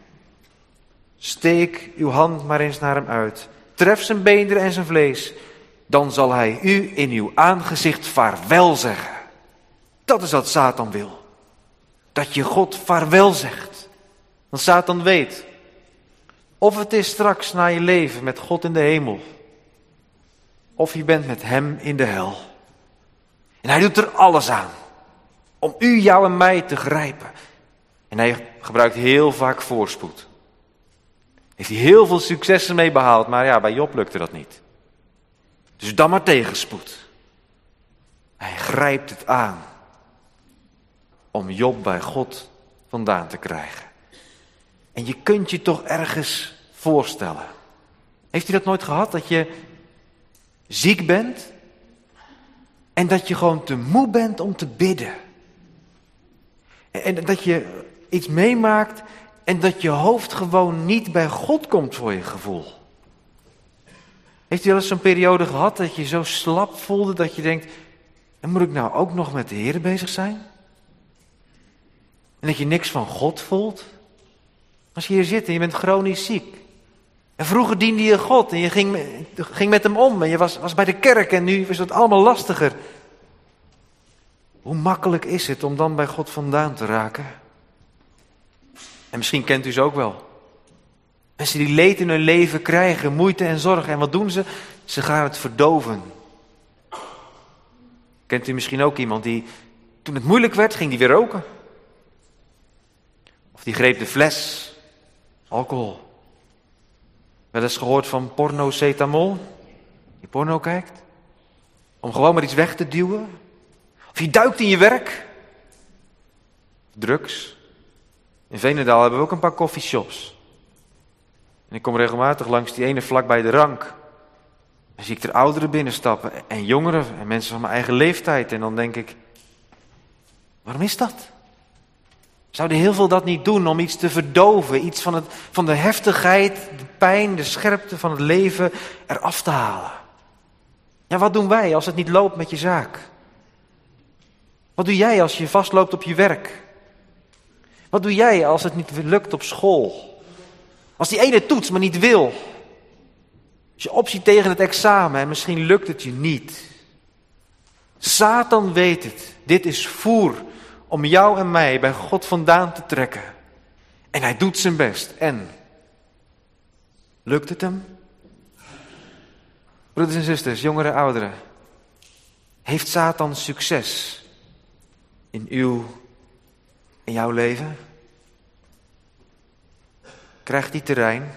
Steek uw hand maar eens naar hem uit. Tref zijn beenderen en zijn vlees. Dan zal hij u in uw aangezicht vaarwel zeggen. Dat is wat Satan wil. Dat je God vaarwel zegt. Want Satan weet. Of het is straks na je leven met God in de hemel. Of je bent met hem in de hel. En hij doet er alles aan. Om u, jou en mij te grijpen. En hij gebruikt heel vaak voorspoed. Heeft hij heel veel successen mee behaald. Maar ja, bij Job lukte dat niet. Dus dan maar tegenspoed. Hij grijpt het aan. Om Job bij God vandaan te krijgen. En je kunt je toch ergens voorstellen. Heeft u dat nooit gehad? Dat je ziek bent. En dat je gewoon te moe bent om te bidden. En dat je iets meemaakt. En dat je hoofd gewoon niet bij God komt voor je gevoel. Heeft u wel eens zo'n periode gehad dat je zo slap voelde dat je denkt, en moet ik nou ook nog met de Heer bezig zijn? En dat je niks van God voelt? Als je hier zit en je bent chronisch ziek. En vroeger diende je God en je ging met hem om en je was bij de kerk en nu is het allemaal lastiger. Hoe makkelijk is het om dan bij God vandaan te raken? En misschien kent u ze ook wel. Mensen die leed in hun leven krijgen, moeite en zorg. En wat doen ze? Ze gaan het verdoven. Kent u misschien ook iemand die, toen het moeilijk werd, ging die weer roken? Of die greep de fles, alcohol. Wel eens gehoord van pornocetamol? Die porno kijkt. Om gewoon maar iets weg te duwen. Of je duikt in je werk. Drugs. In Veenendaal hebben we ook een paar coffeeshops. En ik kom regelmatig langs die ene vlak bij de rank. Dan zie ik er ouderen binnenstappen en jongeren en mensen van mijn eigen leeftijd. En dan denk ik, waarom is dat? Zouden heel veel dat niet doen om iets te verdoven, iets van de heftigheid, de pijn, de scherpte van het leven eraf te halen? Ja, wat doen wij als het niet loopt met je zaak? Wat doe jij als je vastloopt op je werk? Wat doe jij als het niet lukt op school? Als die ene toets maar niet wil. Als je opziet tegen het examen en misschien lukt het je niet. Satan weet het. Dit is voer om jou en mij bij God vandaan te trekken. En hij doet zijn best. En? Lukt het hem? Broeders en zusters, jongeren, ouderen. Heeft Satan succes in jouw leven? Krijgt hij terrein?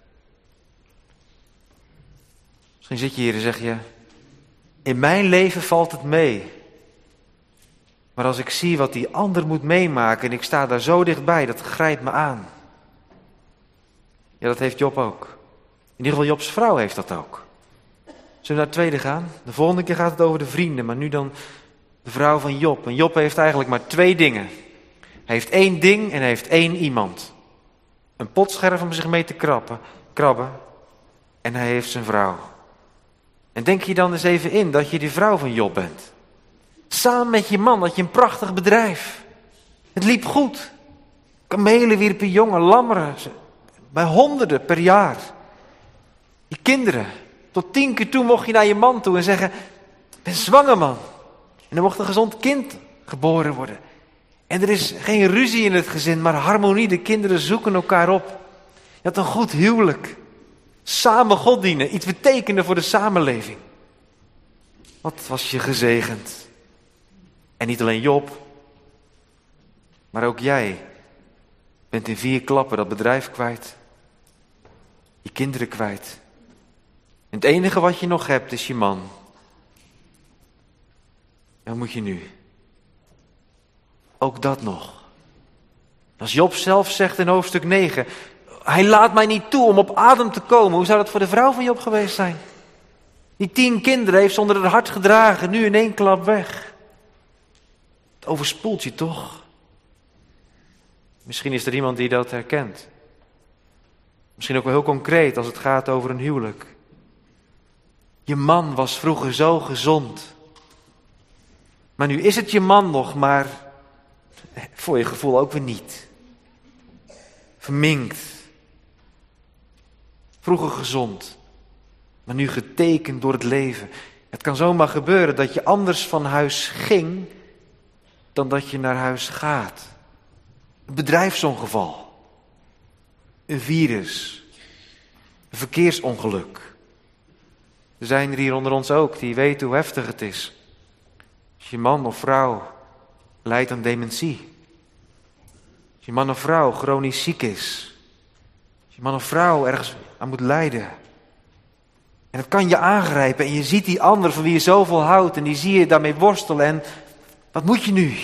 Misschien zit je hier en zeg je, in mijn leven valt het mee. Maar als ik zie wat die ander moet meemaken en ik sta daar zo dichtbij, dat grijpt me aan. Ja, dat heeft Job ook. In ieder geval Jobs vrouw heeft dat ook. Zullen we naar het tweede gaan? De volgende keer gaat het over de vrienden, maar nu dan de vrouw van Job. En Job heeft eigenlijk maar 2 dingen. Hij heeft 1 ding en hij heeft 1 iemand. Een potscherf om zich mee te krabben. En hij heeft zijn vrouw. En denk je dan eens even in dat je die vrouw van Job bent. Samen met je man had je een prachtig bedrijf. Het liep goed. Kamelen wierpen jongen, lammeren. Bij honderden per jaar. Je kinderen. Tot 10 keer toe mocht je naar je man toe en zeggen, ik ben zwanger man. En er mocht een gezond kind geboren worden. En er is geen ruzie in het gezin, maar harmonie. De kinderen zoeken elkaar op. Je had een goed huwelijk. Samen God dienen. Iets betekende voor de samenleving. Wat was je gezegend. En niet alleen Job, maar ook jij bent in 4 klappen dat bedrijf kwijt. Je kinderen kwijt. En het enige wat je nog hebt is je man. En wat moet je nu? Ook dat nog. Als Job zelf zegt in hoofdstuk 9, hij laat mij niet toe om op adem te komen. Hoe zou dat voor de vrouw van Job geweest zijn? Die 10 kinderen heeft ze onder haar hart gedragen, nu in 1 klap weg. Het overspoelt je toch? Misschien is er iemand die dat herkent. Misschien ook wel heel concreet als het gaat over een huwelijk. Je man was vroeger zo gezond. Maar nu is het je man nog, maar voor je gevoel ook weer niet. Verminkt. Vroeger gezond, maar nu getekend door het leven. Het kan zomaar gebeuren dat je anders van huis ging dan dat je naar huis gaat. Een bedrijfsongeval. Een virus. Een verkeersongeluk. Er zijn er hier onder ons ook die weten hoe heftig het is. Als je man of vrouw lijdt aan dementie. Als je man of vrouw chronisch ziek is. Als je man of vrouw ergens aan moet lijden. En dat kan je aangrijpen en je ziet die ander van wie je zoveel houdt en die zie je daarmee worstelen en wat moet je nu?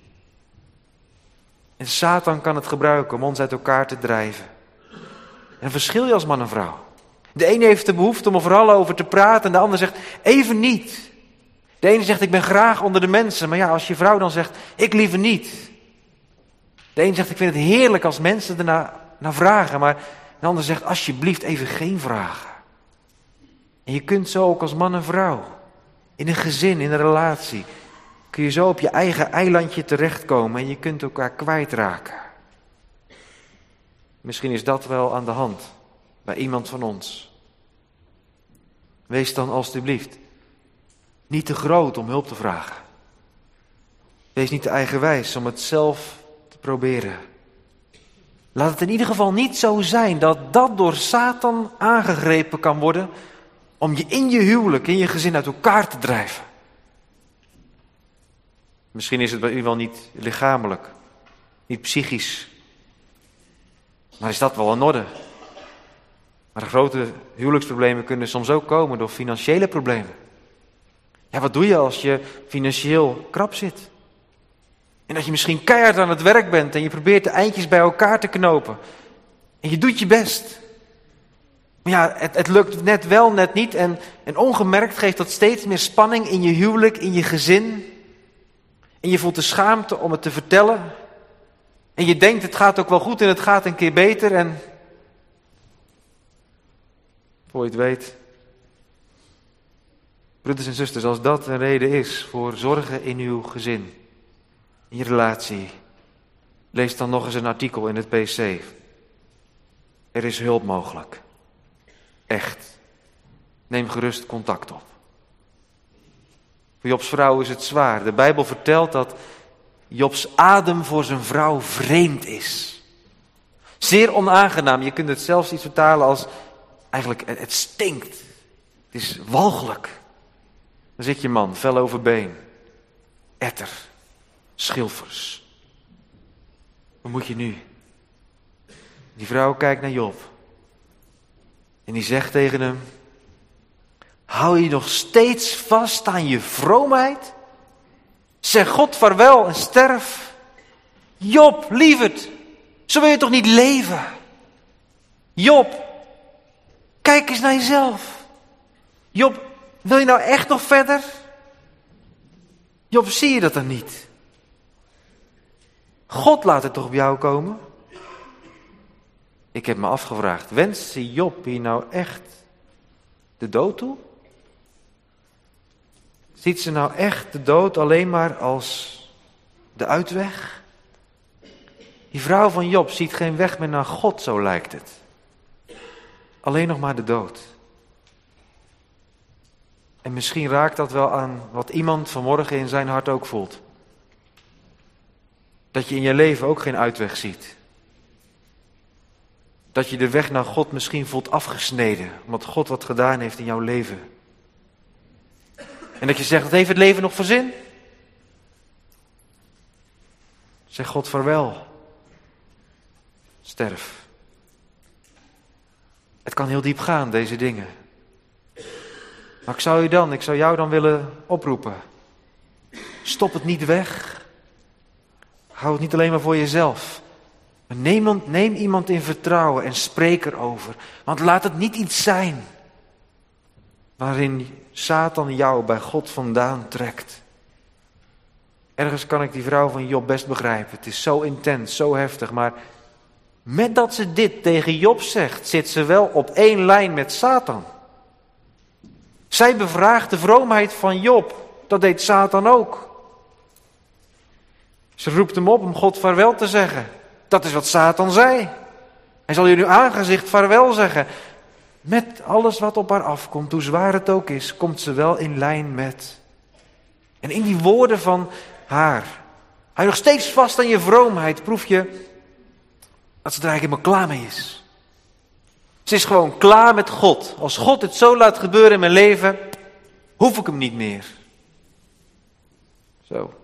En Satan kan het gebruiken om ons uit elkaar te drijven. En dan verschil je als man en vrouw. De ene heeft de behoefte om er vooral over te praten en de ander zegt even niet. De ene zegt ik ben graag onder de mensen, maar ja, als je vrouw dan zegt ik liever niet. De ene zegt ik vind het heerlijk als mensen ernaar vragen, maar de ander zegt alsjeblieft even geen vragen. En je kunt zo ook als man en vrouw, in een gezin, in een relatie, kun je zo op je eigen eilandje terechtkomen en je kunt elkaar kwijtraken. Misschien is dat wel aan de hand bij iemand van ons. Wees dan alstublieft niet te groot om hulp te vragen. Wees niet te eigenwijs om het zelf te proberen. Laat het in ieder geval niet zo zijn dat dat door Satan aangegrepen kan worden om je in je huwelijk, in je gezin uit elkaar te drijven. Misschien is het bij u wel niet lichamelijk, niet psychisch, maar is dat wel in orde. Maar de grote huwelijksproblemen kunnen soms ook komen door financiële problemen. Ja, wat doe je als je financieel krap zit? En dat je misschien keihard aan het werk bent en je probeert de eindjes bij elkaar te knopen. En je doet je best. Maar ja, het lukt net wel, net niet. En ongemerkt geeft dat steeds meer spanning in je huwelijk, in je gezin. En je voelt de schaamte om het te vertellen. En je denkt het gaat ook wel goed en het gaat een keer beter. En voor je het weet. Broeders en zusters, als dat een reden is voor zorgen in uw gezin, in je relatie, lees dan nog eens een artikel in het PC. Er is hulp mogelijk. Echt. Neem gerust contact op. Voor Jobs vrouw is het zwaar. De Bijbel vertelt dat Jobs adem voor zijn vrouw vreemd is. Zeer onaangenaam. Je kunt het zelfs iets vertalen als, eigenlijk, het stinkt. Het is walgelijk. Dan zit je man, vel over been. Etter. Schilfers. Wat moet je nu? Die vrouw kijkt naar Job. En die zegt tegen hem: hou je nog steeds vast aan je vroomheid? Zeg God vaarwel en sterf. Job, lieverd, zo wil je toch niet leven? Job, kijk eens naar jezelf. Job, wil je nou echt nog verder? Job, zie je dat dan niet? God laat het toch op jou komen? Ik heb me afgevraagd, wenst Job hier nou echt de dood toe? Ziet ze nou echt de dood alleen maar als de uitweg? Die vrouw van Job ziet geen weg meer naar God, zo lijkt het. Alleen nog maar de dood. En misschien raakt dat wel aan wat iemand vanmorgen in zijn hart ook voelt. Dat je in je leven ook geen uitweg ziet. Dat je de weg naar God misschien voelt afgesneden, omdat God wat gedaan heeft in jouw leven. En dat je zegt, wat heeft het leven nog voor zin? Zeg God vaarwel. Sterf. Het kan heel diep gaan, deze dingen. Maar ik zou jou dan willen oproepen. Stop het niet weg. Hou het niet alleen maar voor jezelf. Maar neem iemand in vertrouwen en spreek erover. Want laat het niet iets zijn waarin Satan jou bij God vandaan trekt. Ergens kan ik die vrouw van Job best begrijpen. Het is zo intens, zo heftig. Maar met dat ze dit tegen Job zegt, zit ze wel op één lijn met Satan. Zij bevraagt de vroomheid van Job. Dat deed Satan ook. Ze roept hem op om God vaarwel te zeggen. Dat is wat Satan zei. Hij zal jullie aangezicht vaarwel zeggen. Met alles wat op haar afkomt, hoe zwaar het ook is, komt ze wel in lijn met. En in die woorden van haar, hou je nog steeds vast aan je vroomheid, proef je dat ze er eigenlijk helemaal klaar mee is. Ze is gewoon klaar met God. Als God het zo laat gebeuren in mijn leven, hoef ik hem niet meer. Zo.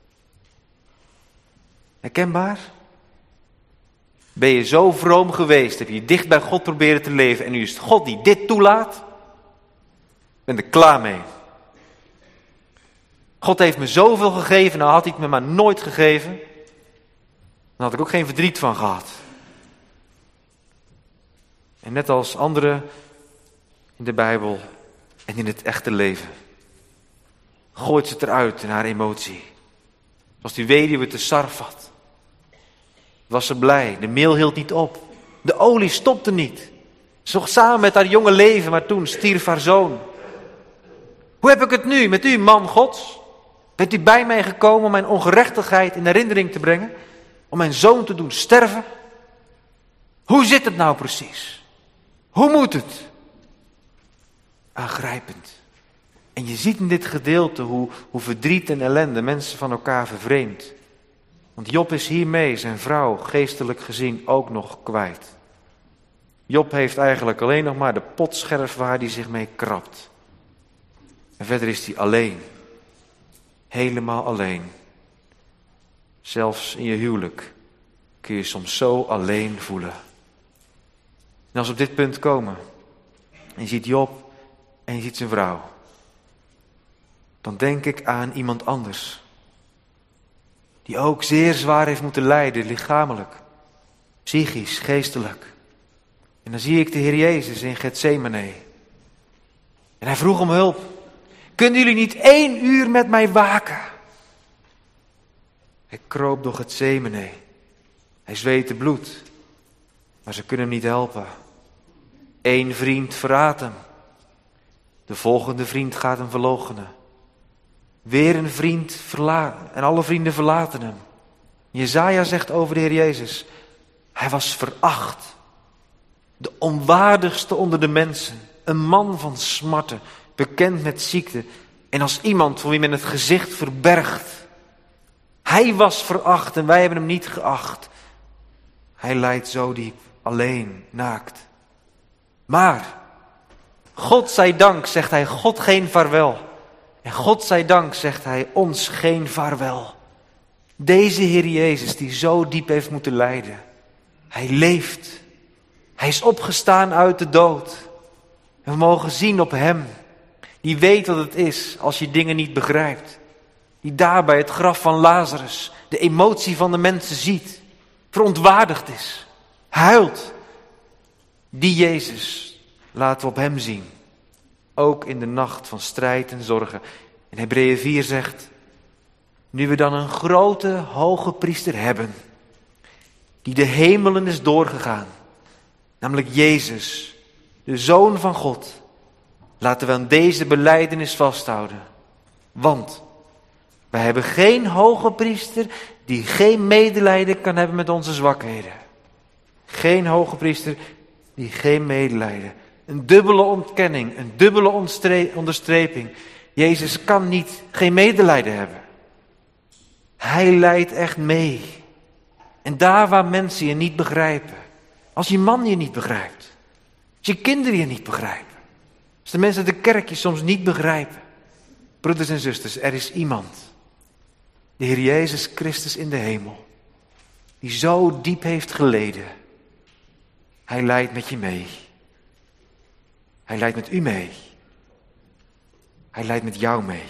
Herkenbaar? Ben je zo vroom geweest, heb je dicht bij God proberen te leven en nu is het God die dit toelaat? Ik ben er klaar mee. God heeft me zoveel gegeven, nou had hij het me maar nooit gegeven. Dan had ik ook geen verdriet van gehad. En net als anderen in de Bijbel en in het echte leven, gooit ze het eruit in haar emotie. Zoals die weduwe te Sarfat. Was ze blij, de meel hield niet op. De olie stopte niet. Ze zocht samen met haar jonge leven, maar toen stierf haar zoon. Hoe heb ik het nu met u, man Gods? Bent u bij mij gekomen om mijn ongerechtigheid in herinnering te brengen? Om mijn zoon te doen sterven? Hoe zit het nou precies? Hoe moet het? Aangrijpend. En je ziet in dit gedeelte hoe verdriet en ellende mensen van elkaar vervreemdt. Want Job is hiermee zijn vrouw geestelijk gezien ook nog kwijt. Job heeft eigenlijk alleen nog maar de potscherf waar hij zich mee krabt. En verder is hij alleen. Helemaal alleen. Zelfs in je huwelijk kun je soms zo alleen voelen. En als we op dit punt komen en je ziet Job en je ziet zijn vrouw, dan denk ik aan iemand anders. Die ook zeer zwaar heeft moeten lijden, lichamelijk, psychisch, geestelijk. En dan zie ik de Heer Jezus in Getsemane. En hij vroeg om hulp. Kunnen jullie niet 1 uur met mij waken? Hij kroop door Getsemane. Hij zweette bloed. Maar ze kunnen hem niet helpen. 1 vriend verraadt hem. De volgende vriend gaat hem verloochenen. Weer een vriend verlaten. En alle vrienden verlaten hem. Jesaja zegt over de Heer Jezus. Hij was veracht. De onwaardigste onder de mensen. Een man van smarten. Bekend met ziekte. En als iemand voor wie men het gezicht verbergt. Hij was veracht en wij hebben hem niet geacht. Hij lijdt zo diep. Alleen, naakt. Maar, God zij dank, zegt hij, God geen vaarwel. En God zij dank, zegt hij, ons geen vaarwel. Deze Heer Jezus die zo diep heeft moeten lijden. Hij leeft. Hij is opgestaan uit de dood. En we mogen zien op hem. Die weet wat het is als je dingen niet begrijpt. Die daar bij het graf van Lazarus de emotie van de mensen ziet. Verontwaardigd is. Huilt. Die Jezus laten we op hem zien. Ook in de nacht van strijd en zorgen. En Hebreeën 4 zegt. Nu we dan een grote hoge priester hebben. Die de hemelen is doorgegaan. Namelijk Jezus. De Zoon van God. Laten we aan deze belijdenis vasthouden. Want wij hebben geen hoge priester die geen medelijden kan hebben met onze zwakheden. Geen hoge priester die geen medelijden. Een dubbele ontkenning, een dubbele onderstreping. Jezus kan geen medelijden hebben. Hij lijdt echt mee. En daar waar mensen je niet begrijpen. Als je man je niet begrijpt. Als je kinderen je niet begrijpen. Als de mensen uit de kerk je soms niet begrijpen. Broeders en zusters, er is iemand. De Heer Jezus Christus in de hemel. die zo diep heeft geleden. Hij lijdt met je mee. Hij lijdt met u mee. Hij lijdt met jou mee.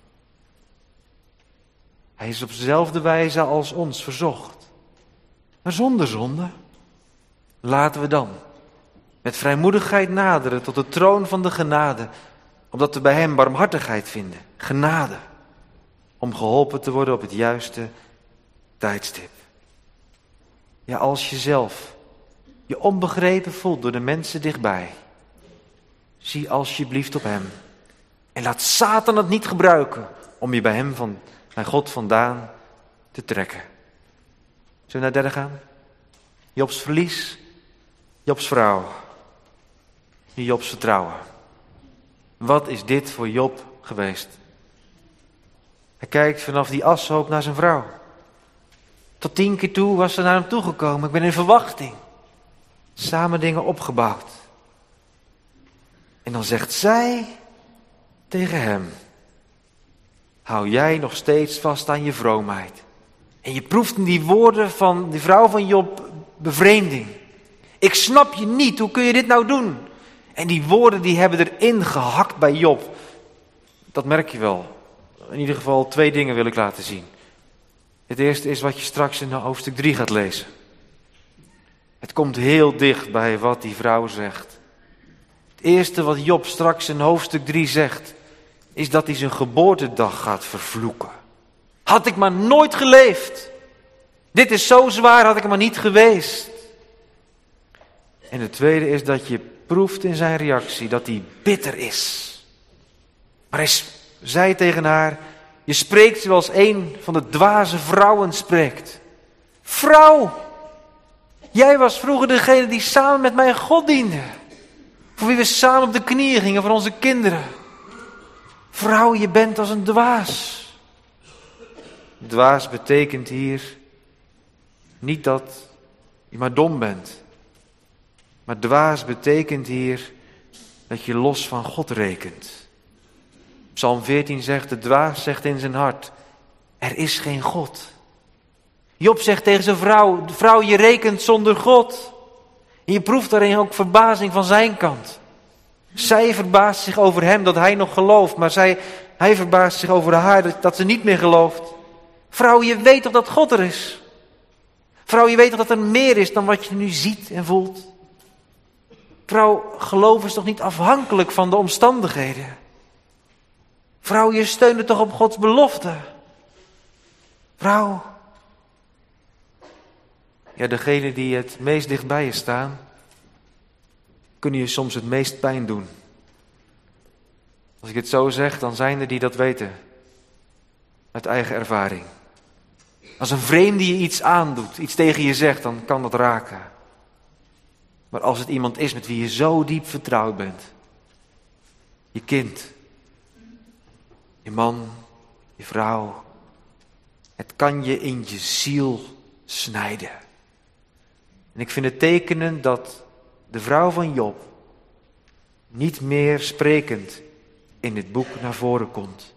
Hij is op dezelfde wijze als ons verzocht. Maar zonder zonde. Laten we dan met vrijmoedigheid naderen tot de troon van de genade, opdat we bij hem barmhartigheid vinden. Genade. Om geholpen te worden op het juiste tijdstip. Ja, als je zelf je onbegrepen voelt door de mensen dichtbij, zie alsjeblieft op hem. En laat Satan het niet gebruiken om je bij hem, bij God vandaan te trekken. Zullen we naar derde gaan? Jobs verlies, Jobs vrouw. Nu Jobs vertrouwen. Wat is dit voor Job geweest? Hij kijkt vanaf die ashoop naar zijn vrouw. Tot 10 keer toe was ze naar hem toegekomen. Ik ben in verwachting. Samen dingen opgebouwd. En dan zegt zij tegen hem: hou jij nog steeds vast aan je vroomheid. En je proeft in die woorden van die vrouw van Job bevreemding. Ik snap je niet, hoe kun je dit nou doen? En die woorden die hebben erin gehakt bij Job. Dat merk je wel. In ieder geval 2 dingen wil ik laten zien. Het eerste is wat je straks in hoofdstuk 3 gaat lezen. Het komt heel dicht bij wat die vrouw zegt. Het eerste wat Job straks in hoofdstuk 3 zegt, is dat hij zijn geboortedag gaat vervloeken. Had ik maar nooit geleefd. Dit is zo zwaar, had ik er maar niet geweest. En het tweede is dat je proeft in zijn reactie dat hij bitter is. Maar hij zei tegen haar: je spreekt zoals een van de dwaze vrouwen spreekt. Vrouw, jij was vroeger degene die samen met mij God diende. Voor wie we samen op de knieën gingen voor onze kinderen. Vrouw, je bent als een dwaas. Dwaas betekent hier niet dat je maar dom bent. Maar dwaas betekent hier dat je los van God rekent. Psalm 14 zegt, de dwaas zegt in zijn hart: er is geen God. Job zegt tegen zijn vrouw: vrouw, je rekent zonder God. En je proeft daarin ook verbazing van zijn kant. Zij verbaast zich over hem dat hij nog gelooft, maar hij verbaast zich over haar dat ze niet meer gelooft. Vrouw, je weet toch dat God er is? Vrouw, je weet toch dat er meer is dan wat je nu ziet en voelt? Vrouw, geloof is toch niet afhankelijk van de omstandigheden? Vrouw, je steunt toch op Gods belofte? Vrouw. Ja, degenen die het meest dichtbij je staan, kunnen je soms het meest pijn doen. Als ik het zo zeg, dan zijn er die dat weten. Uit eigen ervaring. Als een vreemde je iets aandoet, iets tegen je zegt, dan kan dat raken. Maar als het iemand is met wie je zo diep vertrouwd bent. Je kind. Je man. Je vrouw. Het kan je in je ziel snijden. En ik vind het tekenend dat de vrouw van Job niet meer sprekend in dit boek naar voren komt.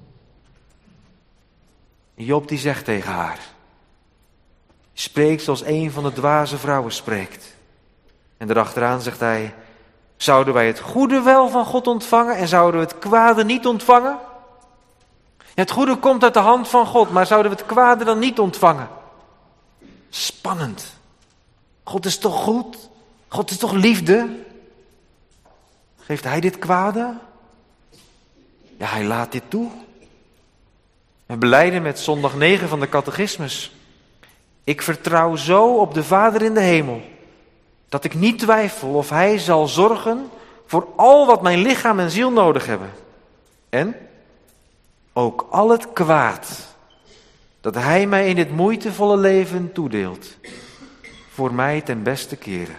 Job die zegt tegen haar: spreek zoals een van de dwaze vrouwen spreekt. En erachteraan zegt hij: zouden wij het goede wel van God ontvangen en zouden we het kwade niet ontvangen? Ja, het goede komt uit de hand van God, maar zouden we het kwade dan niet ontvangen? Spannend. God is toch goed? God is toch liefde? Geeft hij dit kwade? Ja, hij laat dit toe. We belijden met zondag 9 van de catechismus: ik vertrouw zo op de Vader in de hemel, dat ik niet twijfel of hij zal zorgen voor al wat mijn lichaam en ziel nodig hebben. En ook al het kwaad dat hij mij in dit moeitevolle leven toedeelt, voor mij ten beste keren.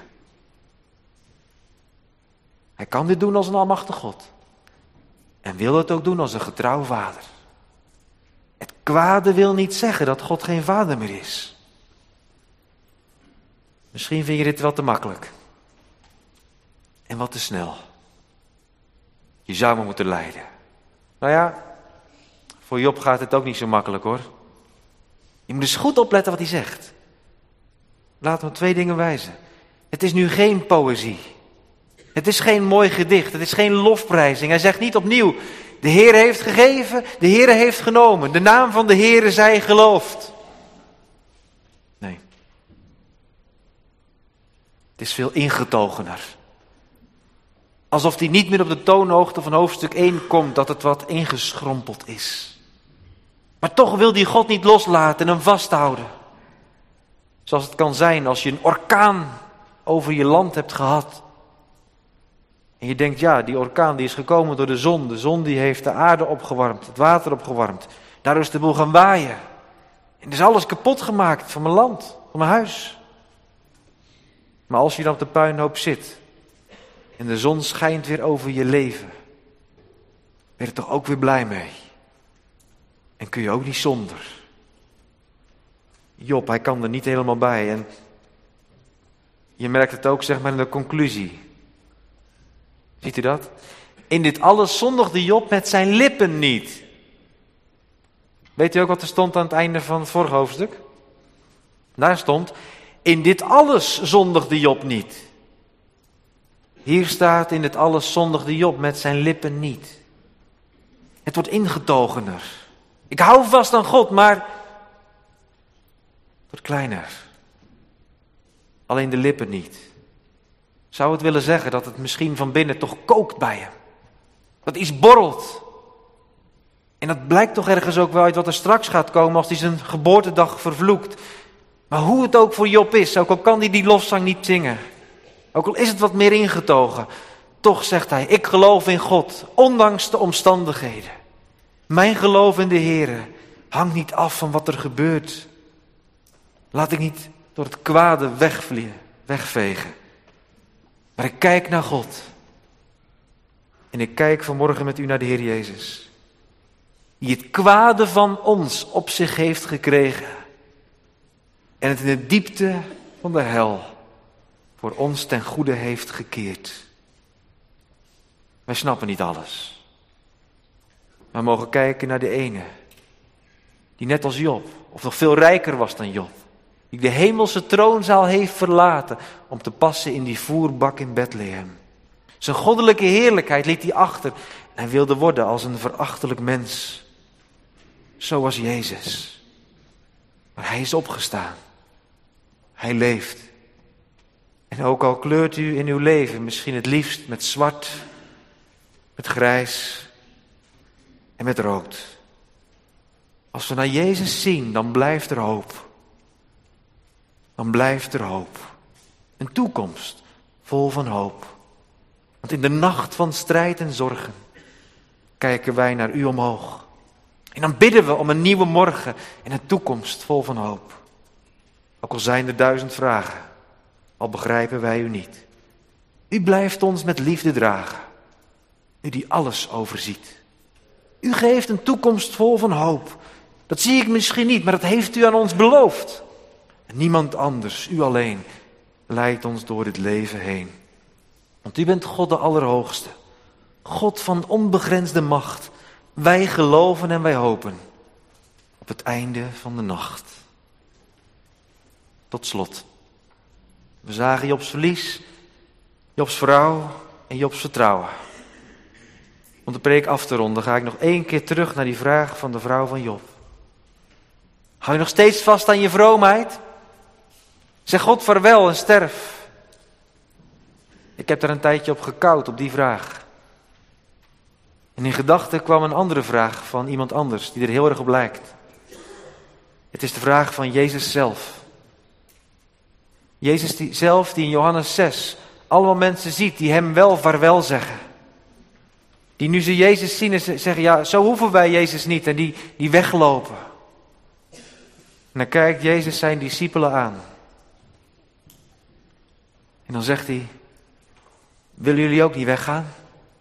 Hij kan dit doen als een almachtig God. En wil het ook doen als een getrouw vader. Het kwade wil niet zeggen dat God geen vader meer is. Misschien vind je dit wel te makkelijk. En wat te snel. Je zou me moeten lijden. Nou ja, voor Job gaat het ook niet zo makkelijk hoor. Je moet dus goed opletten wat hij zegt. laat me op 2 dingen wijzen. Het is nu geen poëzie. Het is geen mooi gedicht. Het is geen lofprijzing. Hij zegt niet opnieuw, de Heer heeft gegeven, de Heer heeft genomen. De naam van de Heer zij geloofd. Nee. Het is veel ingetogener. Alsof hij niet meer op de toonhoogte van hoofdstuk 1 komt, dat het wat ingeschrompeld is. Maar toch wil die God niet loslaten en hem vasthouden. Zoals het kan zijn als je een orkaan over je land hebt gehad. En je denkt, ja, die orkaan die is gekomen door de zon. De zon die heeft de aarde opgewarmd, het water opgewarmd. Daardoor is de boel gaan waaien. En er is alles kapot gemaakt van mijn land, van mijn huis. Maar als je dan op de puinhoop zit en de zon schijnt weer over je leven, ben je er toch ook weer blij mee. En kun je ook niet zonder. Job, hij kan er niet helemaal bij. En je merkt het ook, zeg maar, in de conclusie. Ziet u dat? In dit alles zondigde Job met zijn lippen niet. Weet u ook wat er stond aan het einde van het vorige hoofdstuk? Daar stond, in dit alles zondigde Job niet. Hier staat, in dit alles zondigde Job met zijn lippen niet. Het wordt ingetogener. Ik hou vast aan God, maar het wordt kleiner. Alleen de lippen niet. Zou het willen zeggen dat het misschien van binnen toch kookt bij hem. Dat iets borrelt. En dat blijkt toch ergens ook wel uit wat er straks gaat komen als hij zijn geboortedag vervloekt. Maar hoe het ook voor Job is, ook al kan hij die lofzang niet zingen. Ook al is het wat meer ingetogen. Toch zegt hij, ik geloof in God, ondanks de omstandigheden. Mijn geloof in de Heere hangt niet af van wat er gebeurt. Laat ik niet door het kwade wegvegen. Maar ik kijk naar God. En ik kijk vanmorgen met u naar de Heer Jezus. Die het kwade van ons op zich heeft gekregen. En het in de diepte van de hel voor ons ten goede heeft gekeerd. Wij snappen niet alles. Maar we mogen kijken naar de ene. Die net als Job, of nog veel rijker was dan Job. Die de hemelse troonzaal heeft verlaten om te passen in die voerbak in Bethlehem. Zijn goddelijke heerlijkheid liet hij achter. En hij wilde worden als een verachtelijk mens. Zo was Jezus. Maar hij is opgestaan. Hij leeft. En ook al kleurt u in uw leven misschien het liefst met zwart, met grijs en met rood. Als we naar Jezus zien, dan blijft er hoop. Dan blijft er hoop. Een toekomst vol van hoop. Want in de nacht van strijd en zorgen kijken wij naar u omhoog. En dan bidden we om een nieuwe morgen en een toekomst vol van hoop. Ook al zijn er 1000 vragen, al begrijpen wij u niet. U blijft ons met liefde dragen. U die alles overziet. U geeft een toekomst vol van hoop. Dat zie ik misschien niet, maar dat heeft u aan ons beloofd. En niemand anders, u alleen, leidt ons door dit leven heen. Want u bent God de Allerhoogste. God van onbegrensde macht. Wij geloven en wij hopen op het einde van de nacht. Tot slot. We zagen Jobs verlies, Jobs vrouw en Jobs vertrouwen. Om de preek af te ronden ga ik nog 1 keer terug naar die vraag van de vrouw van Job. Hou je nog steeds vast aan je vroomheid? Zeg God vaarwel en sterf. Ik heb daar een tijdje op gekoud, op die vraag. En in gedachten kwam een andere vraag van iemand anders, die er heel erg op lijkt. Het is de vraag van Jezus zelf. Jezus zelf die in Johannes 6 allemaal mensen ziet die hem wel vaarwel zeggen. Die nu ze Jezus zien en zeggen, ja, zo hoeven wij Jezus niet. En die weglopen. En dan kijkt Jezus zijn discipelen aan. En dan zegt hij, willen jullie ook niet weggaan?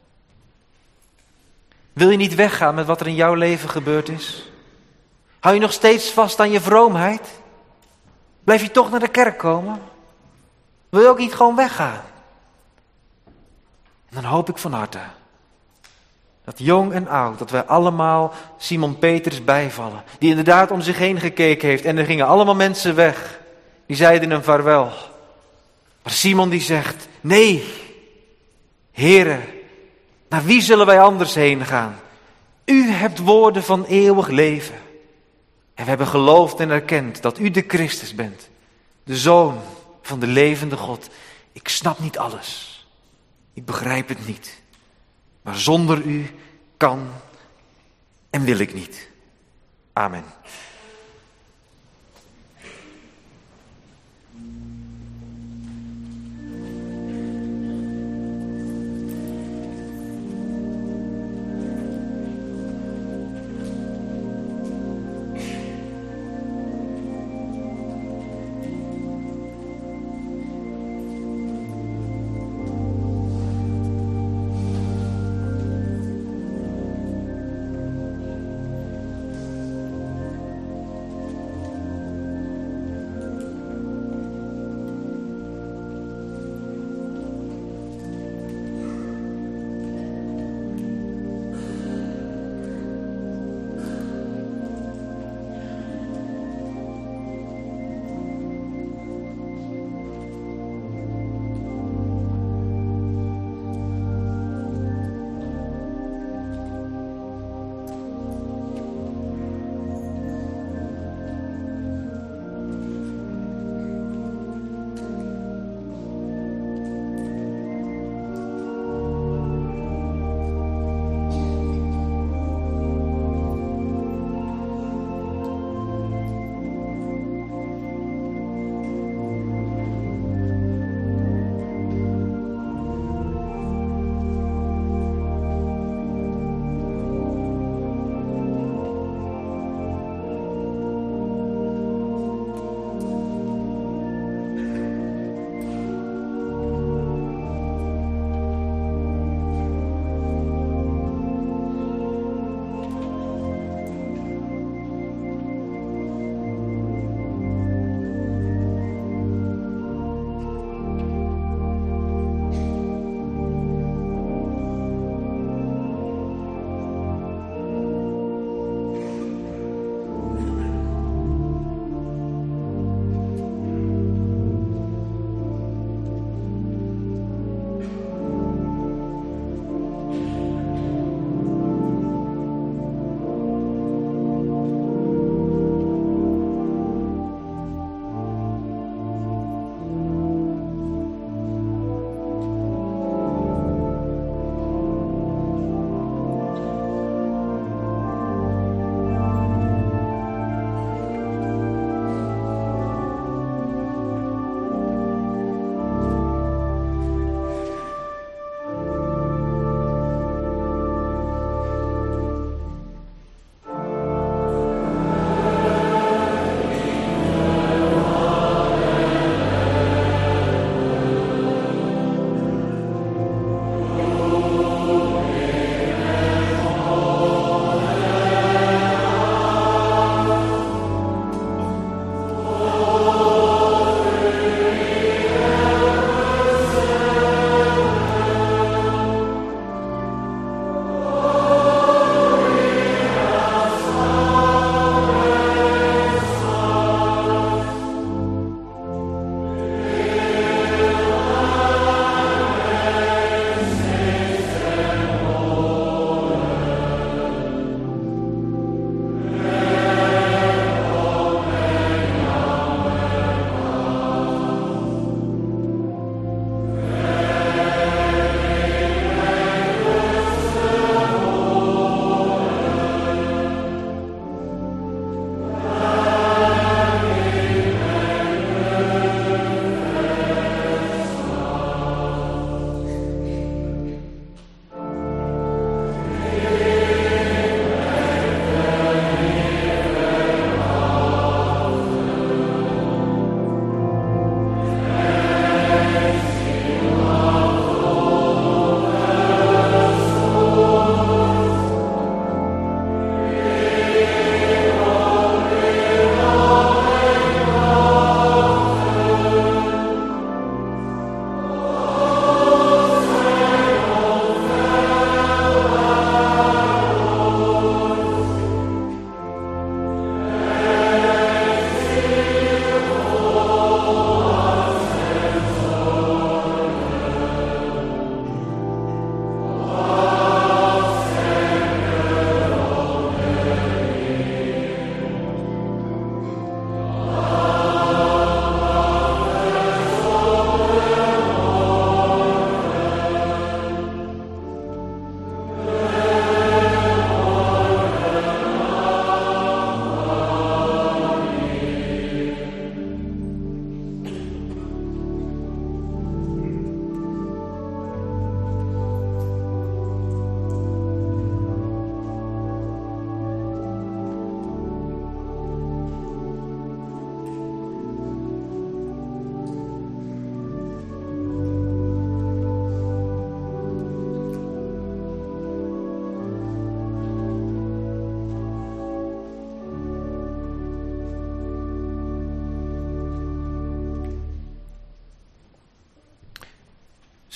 Wil je niet weggaan met wat er in jouw leven gebeurd is? Hou je nog steeds vast aan je vroomheid? Blijf je toch naar de kerk komen? Wil je ook niet gewoon weggaan? En dan hoop ik van harte dat jong en oud, dat wij allemaal Simon Petrus bijvallen. Die inderdaad om zich heen gekeken heeft en er gingen allemaal mensen weg die zeiden hem vaarwel. Maar Simon die zegt, nee, Heere, naar wie zullen wij anders heen gaan? U hebt woorden van eeuwig leven. En we hebben geloofd en erkend dat u de Christus bent, de Zoon van de levende God. Ik snap niet alles. Ik begrijp het niet. Maar zonder u kan en wil ik niet. Amen.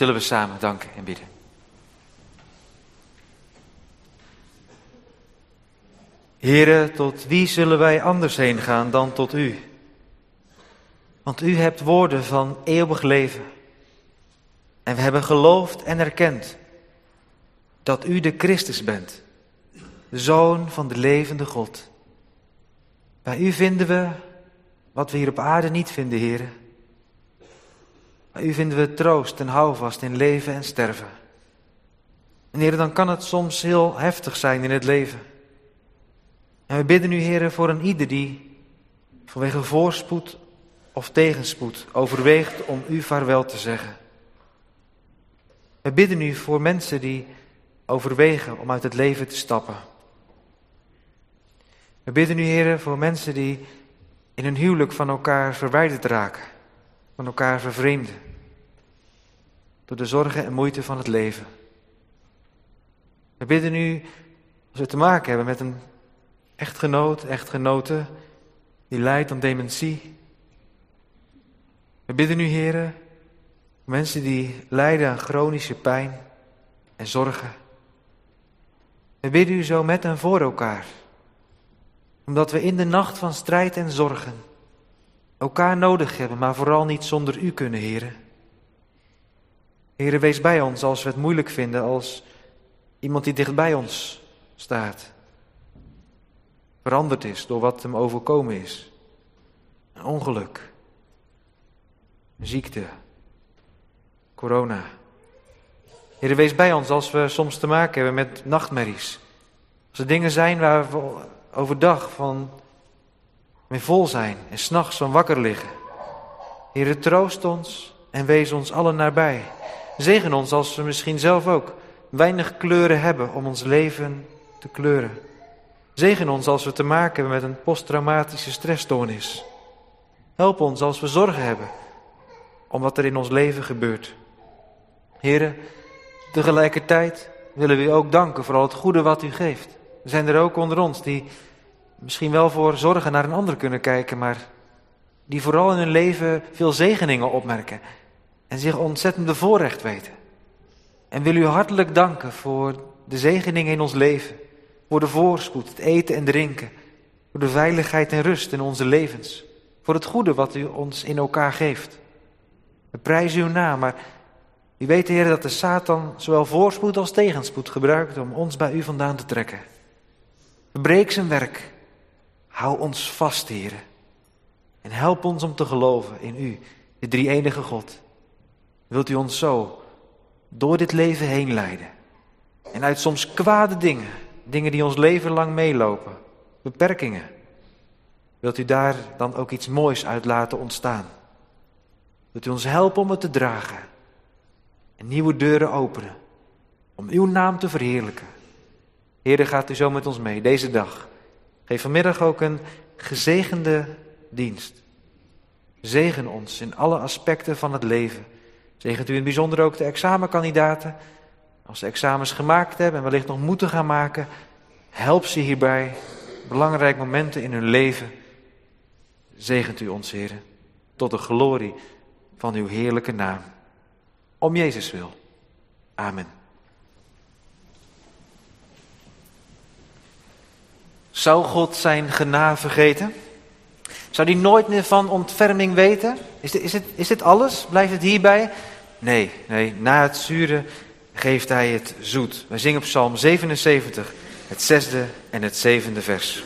Zullen we samen danken en bidden. Heere, tot wie zullen wij anders heen gaan dan tot u? Want u hebt woorden van eeuwig leven. En we hebben geloofd en erkend dat u de Christus bent, de Zoon van de levende God. Bij u vinden we wat we hier op aarde niet vinden, Heere. Bij u vinden we troost en houvast in leven en sterven. En Heere, dan kan het soms heel heftig zijn in het leven. En we bidden u, Heere, voor een ieder die vanwege voorspoed of tegenspoed overweegt om u vaarwel te zeggen. We bidden u voor mensen die overwegen om uit het leven te stappen. We bidden u, Heere, voor mensen die in hun huwelijk van elkaar verwijderd raken, van elkaar vervreemden, door de zorgen en moeite van het leven. We bidden u, als we te maken hebben met een echtgenote die lijdt aan dementie. We bidden u, Heere, voor mensen die lijden aan chronische pijn en zorgen. We bidden u zo met en voor elkaar, omdat we in de nacht van strijd en zorgen elkaar nodig hebben, maar vooral niet zonder u kunnen, Heere. Heere, wees bij ons als we het moeilijk vinden, als iemand die dicht bij ons staat veranderd is door wat hem overkomen is. Een ongeluk, een ziekte, corona. Heere, wees bij ons als we soms te maken hebben met nachtmerries. Als er dingen zijn waar we overdag van mee vol zijn en 's nachts van wakker liggen. Heere, troost ons en wees ons allen nabij. Zegen ons als we misschien zelf ook weinig kleuren hebben om ons leven te kleuren. Zegen ons als we te maken hebben met een posttraumatische stressstoornis. Help ons als we zorgen hebben om wat er in ons leven gebeurt. Heere, tegelijkertijd willen we u ook danken voor al het goede wat u geeft. Er zijn er ook onder ons die misschien wel voor zorgen naar een ander kunnen kijken, maar die vooral in hun leven veel zegeningen opmerken en zich ontzettend bevoorrecht weten. En wil u hartelijk danken voor de zegeningen in ons leven, voor de voorspoed, het eten en drinken, voor de veiligheid en rust in onze levens, voor het goede wat u ons in elkaar geeft. We prijzen uw naam, maar u weet, Heer, dat de Satan zowel voorspoed als tegenspoed gebruikt om ons bij u vandaan te trekken. Verbreek zijn werk. Hou ons vast, Heer. En help ons om te geloven in u, de drie-enige God. Wilt u ons zo door dit leven heen leiden. En uit soms kwade dingen die ons leven lang meelopen, beperkingen, wilt u daar dan ook iets moois uit laten ontstaan. Wilt u ons helpen om het te dragen en nieuwe deuren openen om uw naam te verheerlijken. Heere, gaat u zo met ons mee deze dag. Geef vanmiddag ook een gezegende dienst. Zegen ons in alle aspecten van het leven. Zegent u in het bijzonder ook de examenkandidaten. Als ze examens gemaakt hebben en wellicht nog moeten gaan maken, help ze hierbij. Belangrijke momenten in hun leven. Zegent u ons, Heere, tot de glorie van uw heerlijke naam. Om Jezus wil. Amen. Zou God zijn genade vergeten? Zou hij nooit meer van ontferming weten? Is dit alles? Blijft het hierbij? Nee, na het zure geeft hij het zoet. Wij zingen Psalm 77, het 6e en het 7e vers.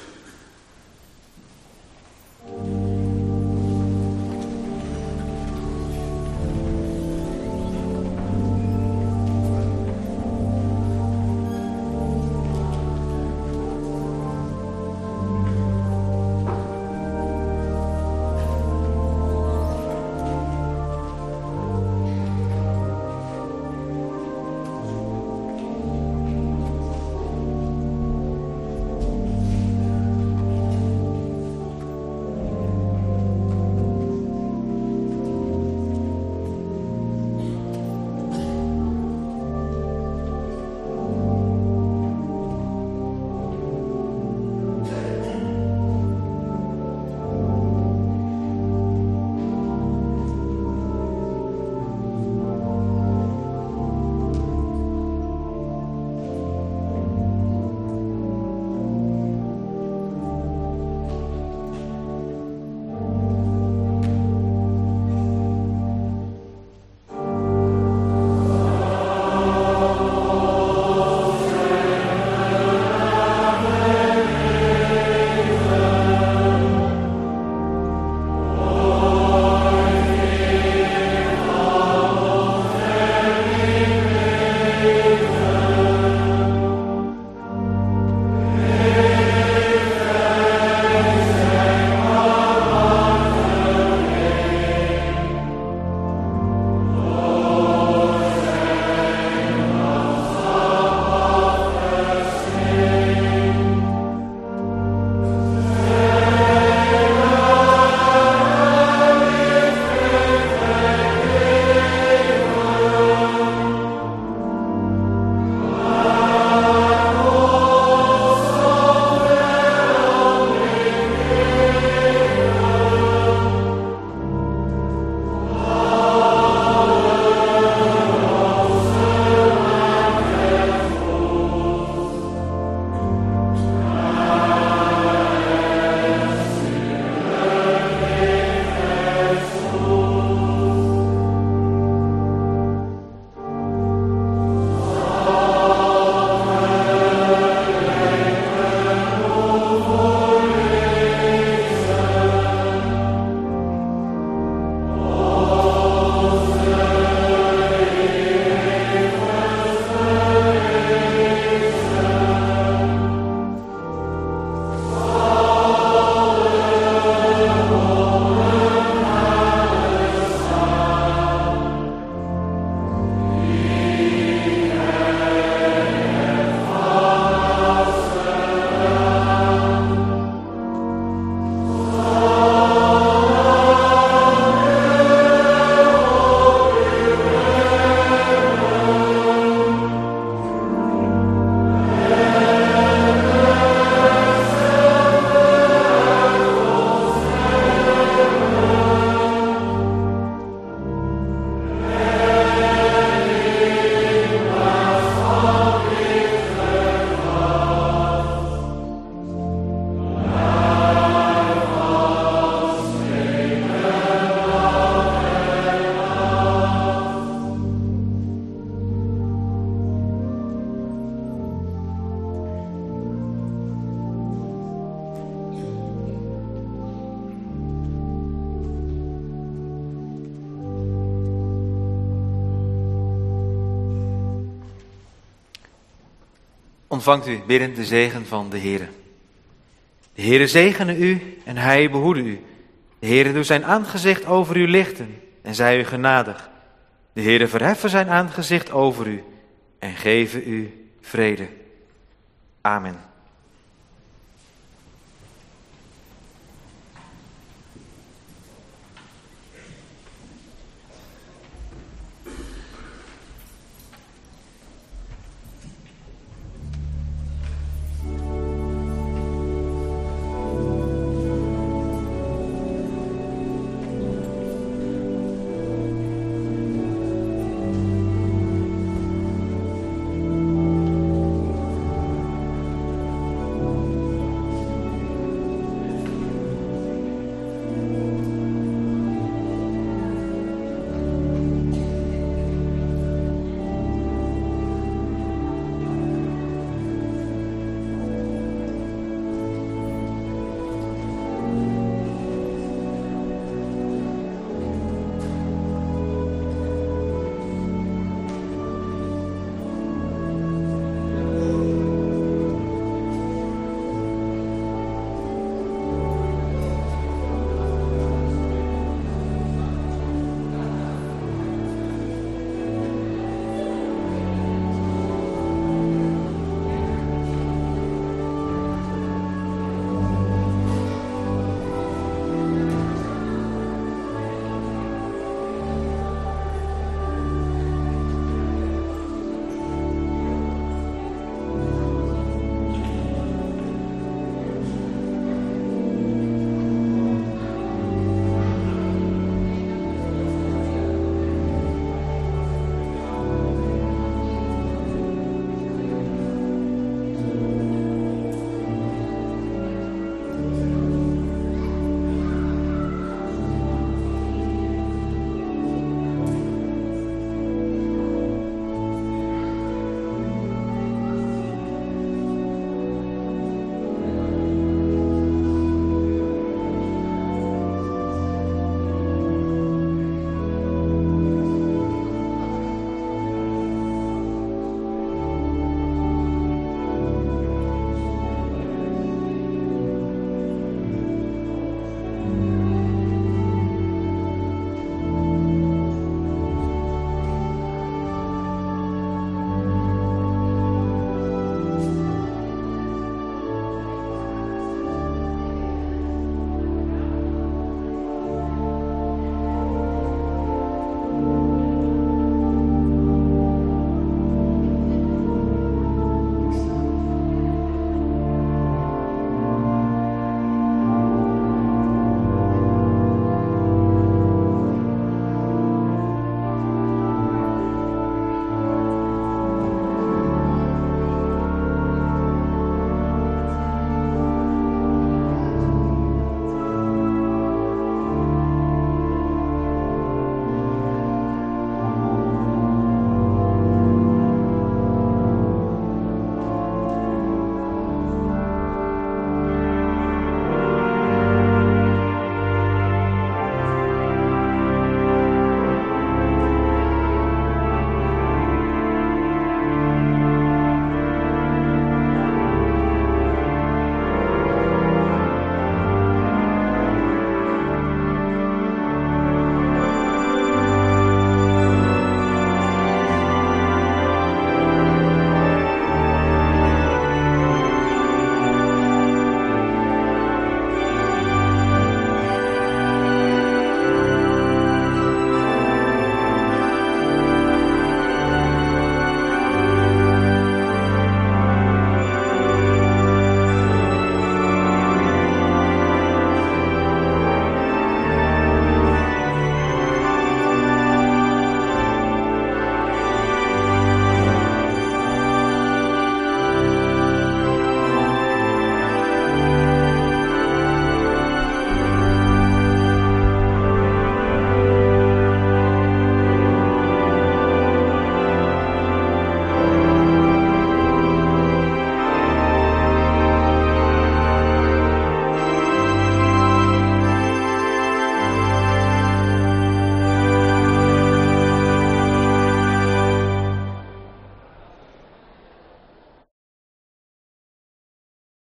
ontvangt u bidden de zegen van de Heere. De Heere zegene u en hij behoede u. De Heere doet zijn aangezicht over u lichten en zij u genadig. De Heere verheffen zijn aangezicht over u en geven u vrede. Amen.